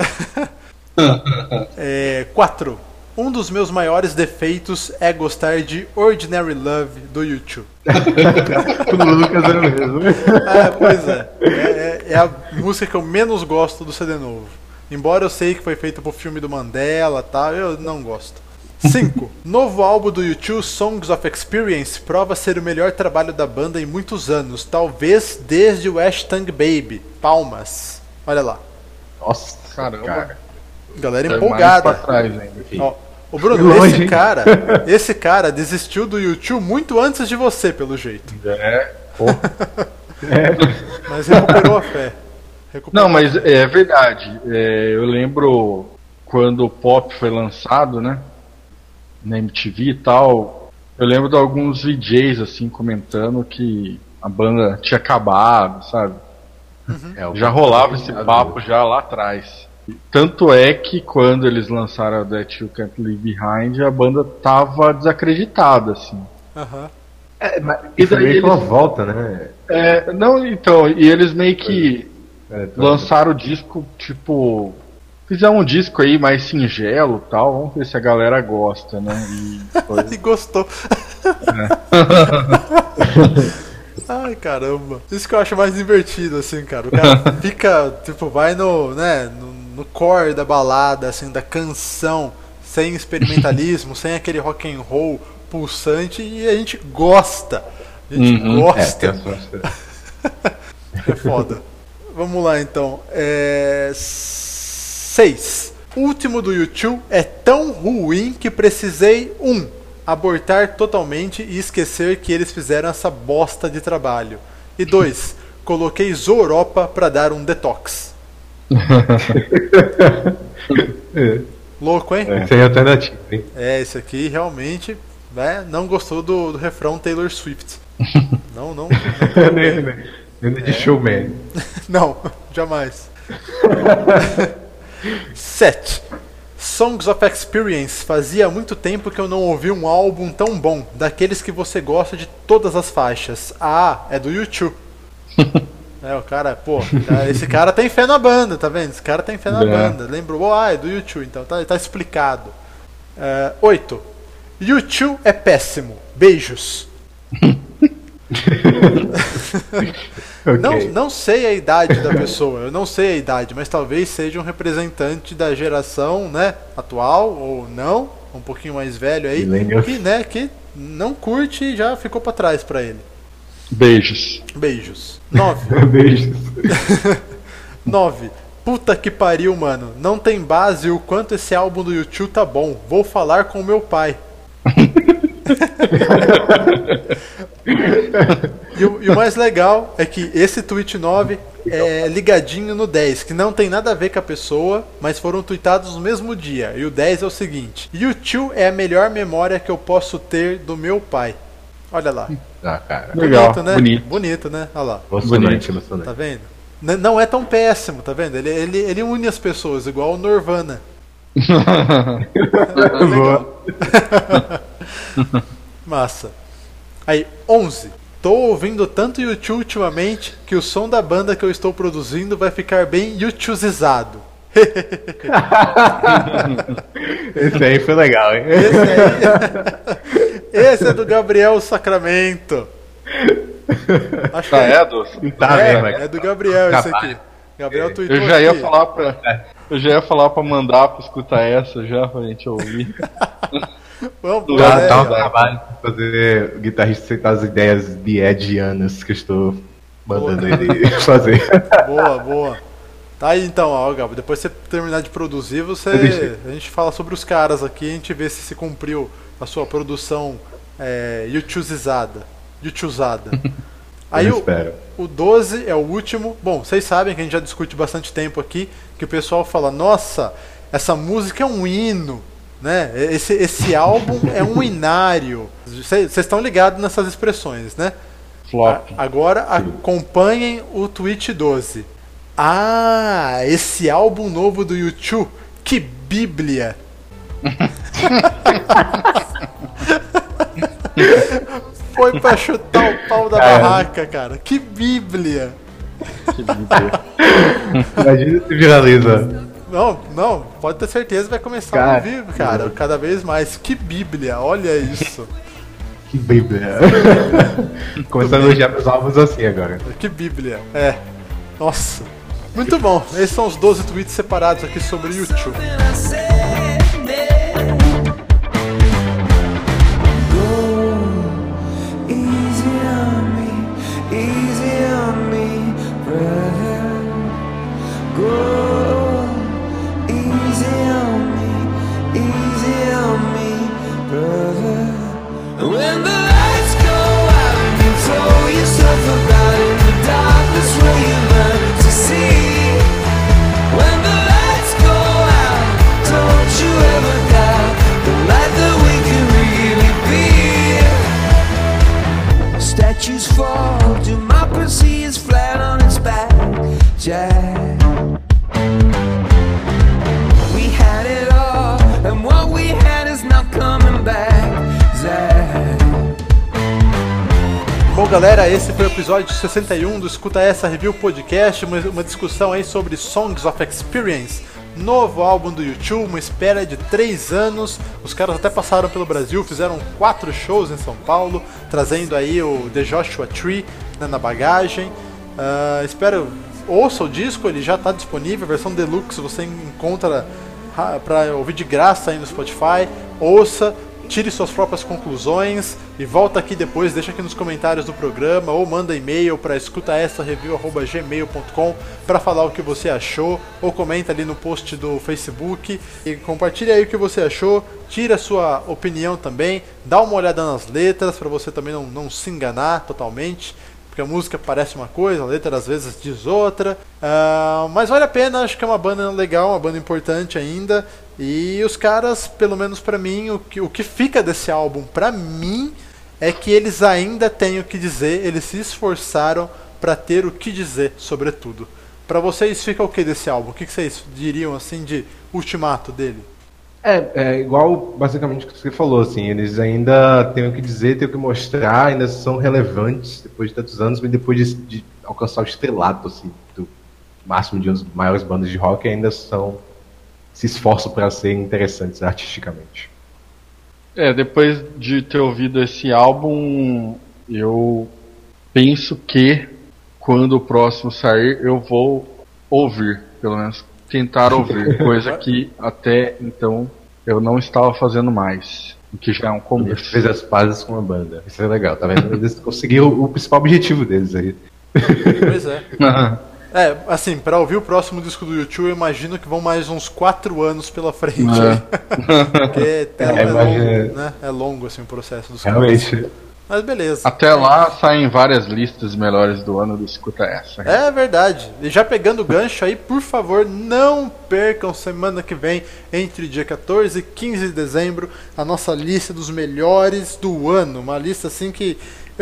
A: É, quatro. Um dos meus maiores defeitos é gostar de Ordinary Love do U dois.
C: O Lucas é o mesmo.
A: É, pois é. É, é- é a música que eu menos gosto do C D novo. Embora eu sei que foi feito pro filme do Mandela e tal, eu não gosto. cinco. Novo álbum do U dois, Songs of Experience, prova ser o melhor trabalho da banda em muitos anos, talvez desde o Hashtag Baby. Palmas. Olha lá.
C: Nossa,
E: Caramba.
C: cara.
A: Galera
E: É mais
A: empolgada.
E: pra trás ainda.
A: Ó, o Bruno,
C: Foi longe,
A: esse
C: hein?
A: cara, esse cara desistiu do U dois muito antes de você, pelo jeito.
E: É.
A: Mas recuperou a fé. Recuperou
E: Não, mas é verdade. É, eu lembro quando o Pop foi lançado, né? Na M T V e tal. Eu lembro de alguns V Js assim comentando que a banda tinha acabado, sabe?
C: É, o
E: Já rolava esse papo já lá atrás. Tanto é que quando eles lançaram a That You Can't Leave Behind, a banda tava desacreditada, assim.
A: Aham.
C: É, mas
E: E
C: e
E: daí
C: daí uma
E: eles-
C: volta, né?
E: É, não, então, e eles meio que
C: É, tá-
E: lançaram o disco, tipo. Fizeram um disco aí mais singelo e tal, vamos ver se a galera gosta, né? E foi-
A: E gostou. Ai, caramba. Isso que eu acho mais divertido, assim, cara. O cara fica, tipo, vai no, né, no, no core da balada, assim, da canção, sem experimentalismo, sem aquele rock and roll pulsante, e a gente gosta. A gente
E: Uhum.
C: É,
A: gosta.
C: tem a sua...
A: É foda. Vamos lá então. É... seis. O último do U dois é tão ruim que precisei um abortar totalmente e esquecer que eles fizeram essa bosta de trabalho. E dois. Coloquei Zoropa pra dar um detox.
C: É,
A: Louco, hein?
C: sem alternativa, hein?
A: É, esse aqui realmente, né, não gostou do, do refrão Taylor Swift. Não, não. Não,
C: nem, nem, nem de showman.
A: não jamais. sete. Songs of Experience. Fazia muito tempo que eu não ouvi um álbum tão bom, daqueles que você gosta de todas as faixas. Ah, é do U dois. É, o cara, pô, cara, esse cara tem fé na banda, tá vendo? Esse cara tem fé na
E: É.
A: banda. Lembrou, ah, é do U dois, então tá, tá explicado. É, oito. U dois é péssimo. Beijos.
C: Ok.
A: Não, não sei a idade da pessoa, eu não sei a idade, mas talvez seja um representante da geração, né, atual ou não, um pouquinho mais velho aí,
C: Millennials.
A: que, né, que não curte e já ficou pra trás pra ele.
E: Beijos.
A: Beijos. nove.
C: Beijos.
A: nove. Puta que pariu, mano. Não tem base o quanto esse álbum do U dois tá bom. Vou falar com meu pai. E o, e o mais legal é que esse tweet nove é ligadinho no dez, que não tem nada a ver com a pessoa, mas foram tweetados no mesmo dia. E o dez é o seguinte: U dois é a melhor memória que eu posso ter do meu pai. Olha lá.
C: Ah, cara.
E: Legal,
A: Bonito, né?
E: bonito.
A: Bonito, né? Olha lá.
C: Emocionante,
E: Bonito.
C: emocionante.
A: Tá vendo? N- não é tão péssimo, tá vendo? Ele, ele, ele une as pessoas, igual o Nirvana. É legal. Massa. Aí, onze. Tô ouvindo tanto YouTube ultimamente que o som da banda que eu estou produzindo vai ficar bem YouTubeizado.
C: Esse aí foi legal, hein?
A: Esse, aí... Esse é do Gabriel Sacramento. Acho
E: Tá,
A: que
E: é, Doce?
C: Tá
A: é,
C: mesmo,
A: é do Gabriel esse aqui. Gabriel tweetou
E: Eu já ia
A: aqui.
E: falar pra. Eu já ia falar pra mandar pra escutar essa já, pra gente ouvir.
A: Vamos,
E: Do
A: pô,
E: lado
A: é,
C: Dá um
A: ó.
C: trabalho pra fazer o guitarrista aceitar as ideias de edianas que eu estou mandando ele fazer.
A: Boa, boa. Tá aí então, ó, Gabo. Depois você terminar de produzir, você
C: Deixa.
A: a gente fala sobre os caras aqui, a gente vê se se cumpriu a sua produção é, YouTubeizada. YouTubeizada. Aí
C: Eu
A: o,
C: espero.
A: o doze é o último. Bom, vocês sabem que a gente já discute bastante tempo aqui, que o pessoal fala, nossa, essa música é um hino, né? Esse, esse álbum é um inário. Vocês estão ligados nessas expressões, né?
E: Flop.
A: A- agora acompanhem o tweet doze. Ah, esse álbum novo do YouTube, que bíblia! Foi pra chutar o pau da
C: Cara.
A: barraca, cara. Que bíblia!
E: Que bíblia.
C: Imagina se viraliza.
A: Não, não, pode ter certeza vai começar
C: Cara.
A: a ouvir, cara, cada vez mais. Que bíblia, olha isso.
C: Que bíblia. Começando a elogiar meus álbuns assim agora.
A: Que bíblia, é. Nossa. Muito bom, esses são os doze tweets separados aqui sobre o YouTube.
D: I said it. Go easy on me, easy on me, brother. Go easy on me, easy on me, brother. When the lights go out and you throw yourself about in the darkness where you learn to see. When the lights go out, don't you ever doubt the light that we can really be. Statues fall, democracy is flat on its back, Jack. We had it all, and what we had is not coming back, Zach.
A: Bom, galera, esse foi o episódio sessenta e um do Escuta Essa Review Podcast, uma, uma discussão aí sobre Songs of Experience, novo álbum do YouTube, uma espera de três anos. Os caras até passaram pelo Brasil, fizeram quatro shows em São Paulo, trazendo aí o The Joshua Tree, né, na bagagem. Ah, espero, ouça o disco, ele já está disponível, a versão deluxe você encontra para ouvir de graça aí no Spotify. Ouça, tire suas próprias conclusões e volta aqui depois, deixa aqui nos comentários do programa ou manda e-mail para escuta essa review arroba gmail ponto com para falar o que você achou, ou comenta ali no post do Facebook e compartilha aí o que você achou, tira a sua opinião também, dá uma olhada nas letras para você também não, não se enganar totalmente, porque a música parece uma coisa, a letra às vezes diz outra, uh, mas vale a pena, acho que é uma banda legal, uma banda importante ainda. E os caras, pelo menos pra mim, o que, o que fica desse álbum pra mim é que eles ainda têm o que dizer, eles se esforçaram pra ter o que dizer, sobretudo. Pra vocês fica o que desse álbum? O que que vocês diriam assim de ultimato dele?
C: É, é igual basicamente o que você falou, assim, eles ainda têm o que dizer, têm o que mostrar, ainda são relevantes depois de tantos anos, mas depois de, de alcançar o estrelato, assim, do máximo de umas maiores bandas de rock, ainda são, se esforçam para serem interessantes artisticamente.
E: É, depois de ter ouvido esse álbum, eu penso que quando o próximo sair eu vou ouvir, pelo menos tentar ouvir, coisa que até então eu não estava fazendo mais, o que já é um
C: Ele
E: começo.
C: fez as pazes com a banda, isso é legal, tá vendo? Eles conseguiram o principal objetivo deles aí.
A: Pois é. É, assim, pra ouvir o próximo disco do YouTube, eu imagino que vão mais uns quatro anos pela frente. Porque é, é,
C: É,
A: longo,
C: imagina.
A: né? É longo assim, o processo dos caras.
C: Realmente.
A: Mas beleza.
E: Até lá saem várias listas melhores do ano do Escuta Essa.
A: É verdade. E já pegando o gancho aí, por favor, não percam semana que vem, entre dia quatorze e quinze de dezembro, a nossa lista dos melhores do ano. Uma lista assim que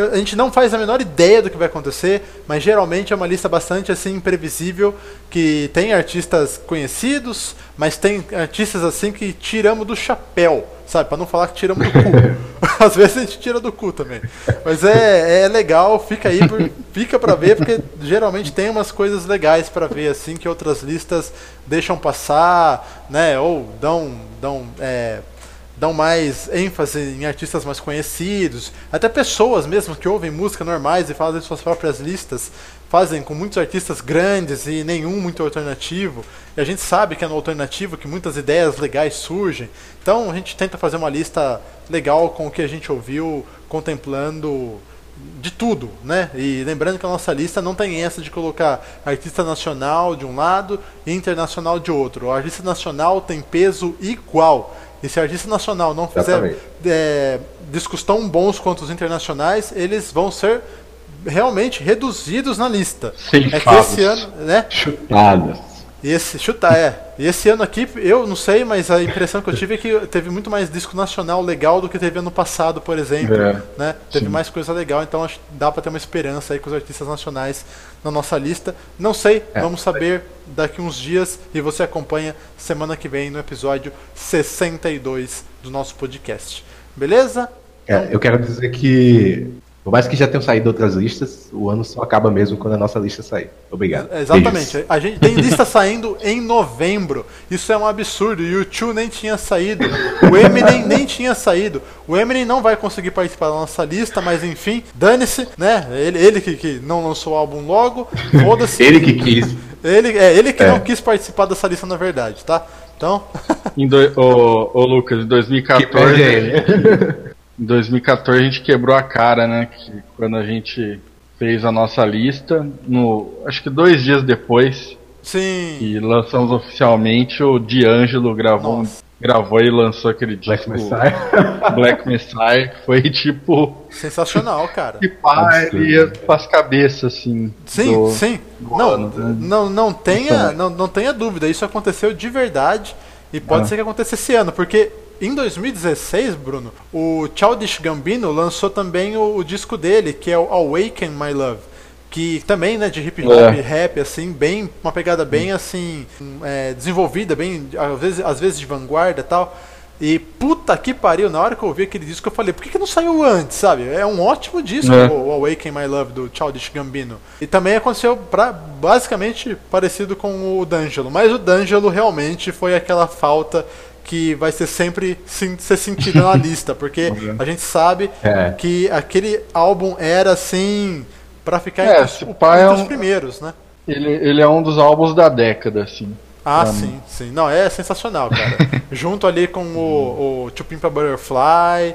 A: eu- a gente não faz a menor ideia do que vai acontecer, mas geralmente é uma lista bastante assim imprevisível, que tem artistas conhecidos, mas tem artistas assim que tiramos do chapéu, sabe? Pra não falar que tiramos do cu. Às vezes a gente tira do cu também. Mas é, é legal, fica aí, por- fica pra ver, porque geralmente tem umas coisas legais pra ver, assim, que outras listas deixam passar, né? Ou dão, dão, é, dão mais ênfase em artistas mais conhecidos. Até pessoas mesmo que ouvem música normais e fazem suas próprias listas, fazem com muitos artistas grandes e nenhum muito alternativo. E a gente sabe que é no alternativo que muitas ideias legais surgem. Então a gente tenta fazer uma lista legal com o que a gente ouviu, contemplando de tudo, né? E lembrando que a nossa lista não tem essa de colocar artista nacional de um lado e internacional de outro. O artista nacional tem peso igual. E se o artista nacional não fizer
C: Exatamente.
A: é, discos tão bons quanto os internacionais, eles vão ser realmente reduzidos na lista.
E: Sem
A: É que
E: favos.
A: esse ano, né?
C: Chutadas.
A: E esse chutar é. E esse ano aqui, eu não sei, mas a impressão que eu tive é que teve muito mais disco nacional legal do que teve ano passado, por exemplo.
E: É,
A: Né? Teve
E: sim.
A: mais coisa legal, então acho que dá pra ter uma esperança aí com os artistas nacionais na nossa lista. Não sei,
C: É.
A: vamos saber daqui uns dias e você acompanha semana que vem no episódio sessenta e dois do nosso podcast. Beleza?
C: É, eu quero dizer que, por mais que já tenham saído outras listas, o ano só acaba mesmo quando a nossa lista sair. Obrigado.
A: Exatamente.
C: Beijos.
A: A gente tem lista saindo em novembro. Isso é um absurdo. O U dois nem tinha saído. O Eminem nem tinha saído. O Eminem não vai conseguir participar da nossa lista, mas enfim, dane-se, né? Ele, ele que, que não lançou o álbum logo. Foda-se.
C: Ele que quis.
A: Ele, é, ele que
C: É.
A: não quis participar dessa lista, na verdade, tá? Então,
E: Em do, ô, ô, Lucas, em dois mil e
C: Que perde
E: quatorze,
C: ele.
E: em dois mil e quatorze a gente quebrou a cara, né? Que quando a gente fez a nossa lista, no, acho que dois dias depois
A: sim.
E: que lançamos oficialmente, o D'Angelo gravou,
A: Nossa.
E: gravou e lançou aquele
C: Black
E: disco
C: Messiah.
E: Black Messiah, que foi tipo
A: Sensacional, cara.
E: que pá,
C: Absurdo.
E: ele ia pras cabeças, assim.
A: Sim,
E: do-
A: sim.
E: do
A: Não,
E: ano, né?
A: não, não, tenha,
E: Então.
A: não, não tenha dúvida. Isso aconteceu de verdade e pode
E: Ah.
A: ser que aconteça esse ano, porque em dois mil e dezesseis, Bruno, o Childish Gambino lançou também o, o disco dele, que é o Awaken My Love, que também, né, de hip hop,
E: É.
A: rap, assim, bem, uma pegada bem assim, é, desenvolvida, bem, às vezes, às vezes de vanguarda e tal. E puta que pariu, na hora que eu ouvi aquele disco eu falei, por que, que não saiu antes, sabe? É um ótimo disco,
E: É.
A: o, o Awaken My Love do Childish Gambino. E também aconteceu pra, basicamente parecido com o D'Angelo, mas o D'Angelo realmente foi aquela falta que vai ser sempre sim, ser sentida na lista, porque a gente sabe
C: É.
A: que aquele álbum era assim pra ficar
E: É,
A: entre,
E: se
A: os,
E: pá, é
A: entre os
E: um-
A: primeiros, né?
E: Ele, ele é um dos álbuns da década, assim.
A: Ah,
E: Pra
A: sim,
E: mim.
A: sim. Não, é sensacional, cara. Junto ali com o, o To Pimp a Butterfly.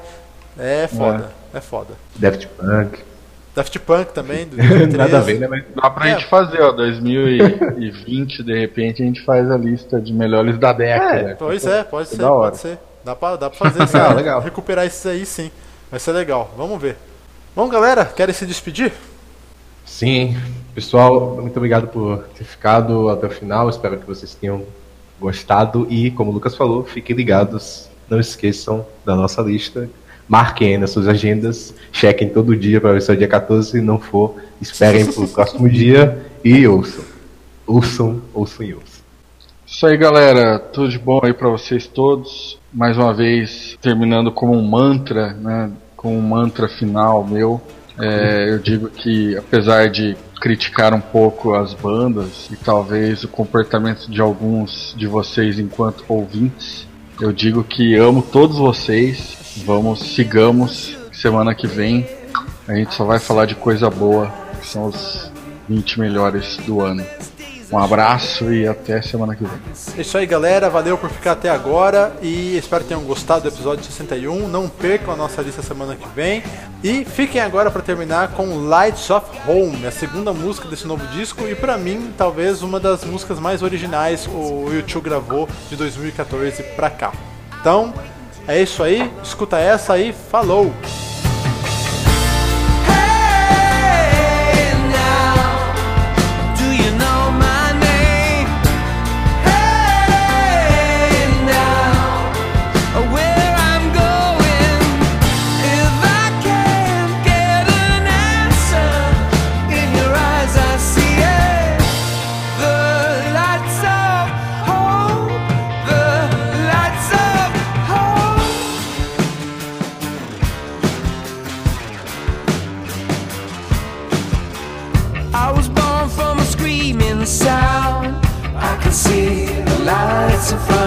A: É foda, é, foda.
C: Daft Punk.
A: Daft Punk também, do dois mil e treze.
C: Nada a ver, né? Mas
E: Dá pra
A: É.
E: gente fazer, ó, dois mil e vinte, de repente, a gente faz a lista de melhores da década.
A: Pois é, pode ser,
E: da hora.
A: pode ser. Dá pra, dá pra fazer isso.
C: Ah,
A: aí,
C: legal.
A: Recuperar isso aí, sim. Vai ser legal. Vamos ver. Bom, galera, querem se despedir?
C: sim, pessoal, muito obrigado por ter ficado até o final. Espero que vocês tenham gostado e, como o Lucas falou, fiquem ligados. Não esqueçam da nossa lista. Marquem aí nas suas agendas. Chequem todo dia para ver se é o dia quatorze. Se não for, esperem pro próximo dia e ouçam. Ouçam, ouçam e ouçam.
E: Isso aí, galera. Tudo de bom aí pra vocês todos. Mais uma vez, terminando com um mantra, né? Com um mantra final meu. É, eu digo que, apesar de criticar um pouco as bandas e talvez o comportamento de alguns de vocês enquanto ouvintes, eu digo que amo todos vocês. Vamos, sigamos. Semana que vem a gente só vai falar de coisa boa, que são os vinte melhores do ano. Um abraço e até semana que vem.
A: É isso aí, galera. Valeu por ficar até agora e espero que tenham gostado do episódio sessenta e um. Não percam a nossa lista semana que vem. E fiquem agora para terminar com Lights of Home, a segunda música desse novo disco e pra mim, talvez uma das músicas mais originais que o U dois gravou de dois mil e quatorze pra cá. Então, é isso aí. Escuta essa aí. Falou!
D: Hey, now, do you know my name? Hey, now, where I'm going? If I can't get enough. in front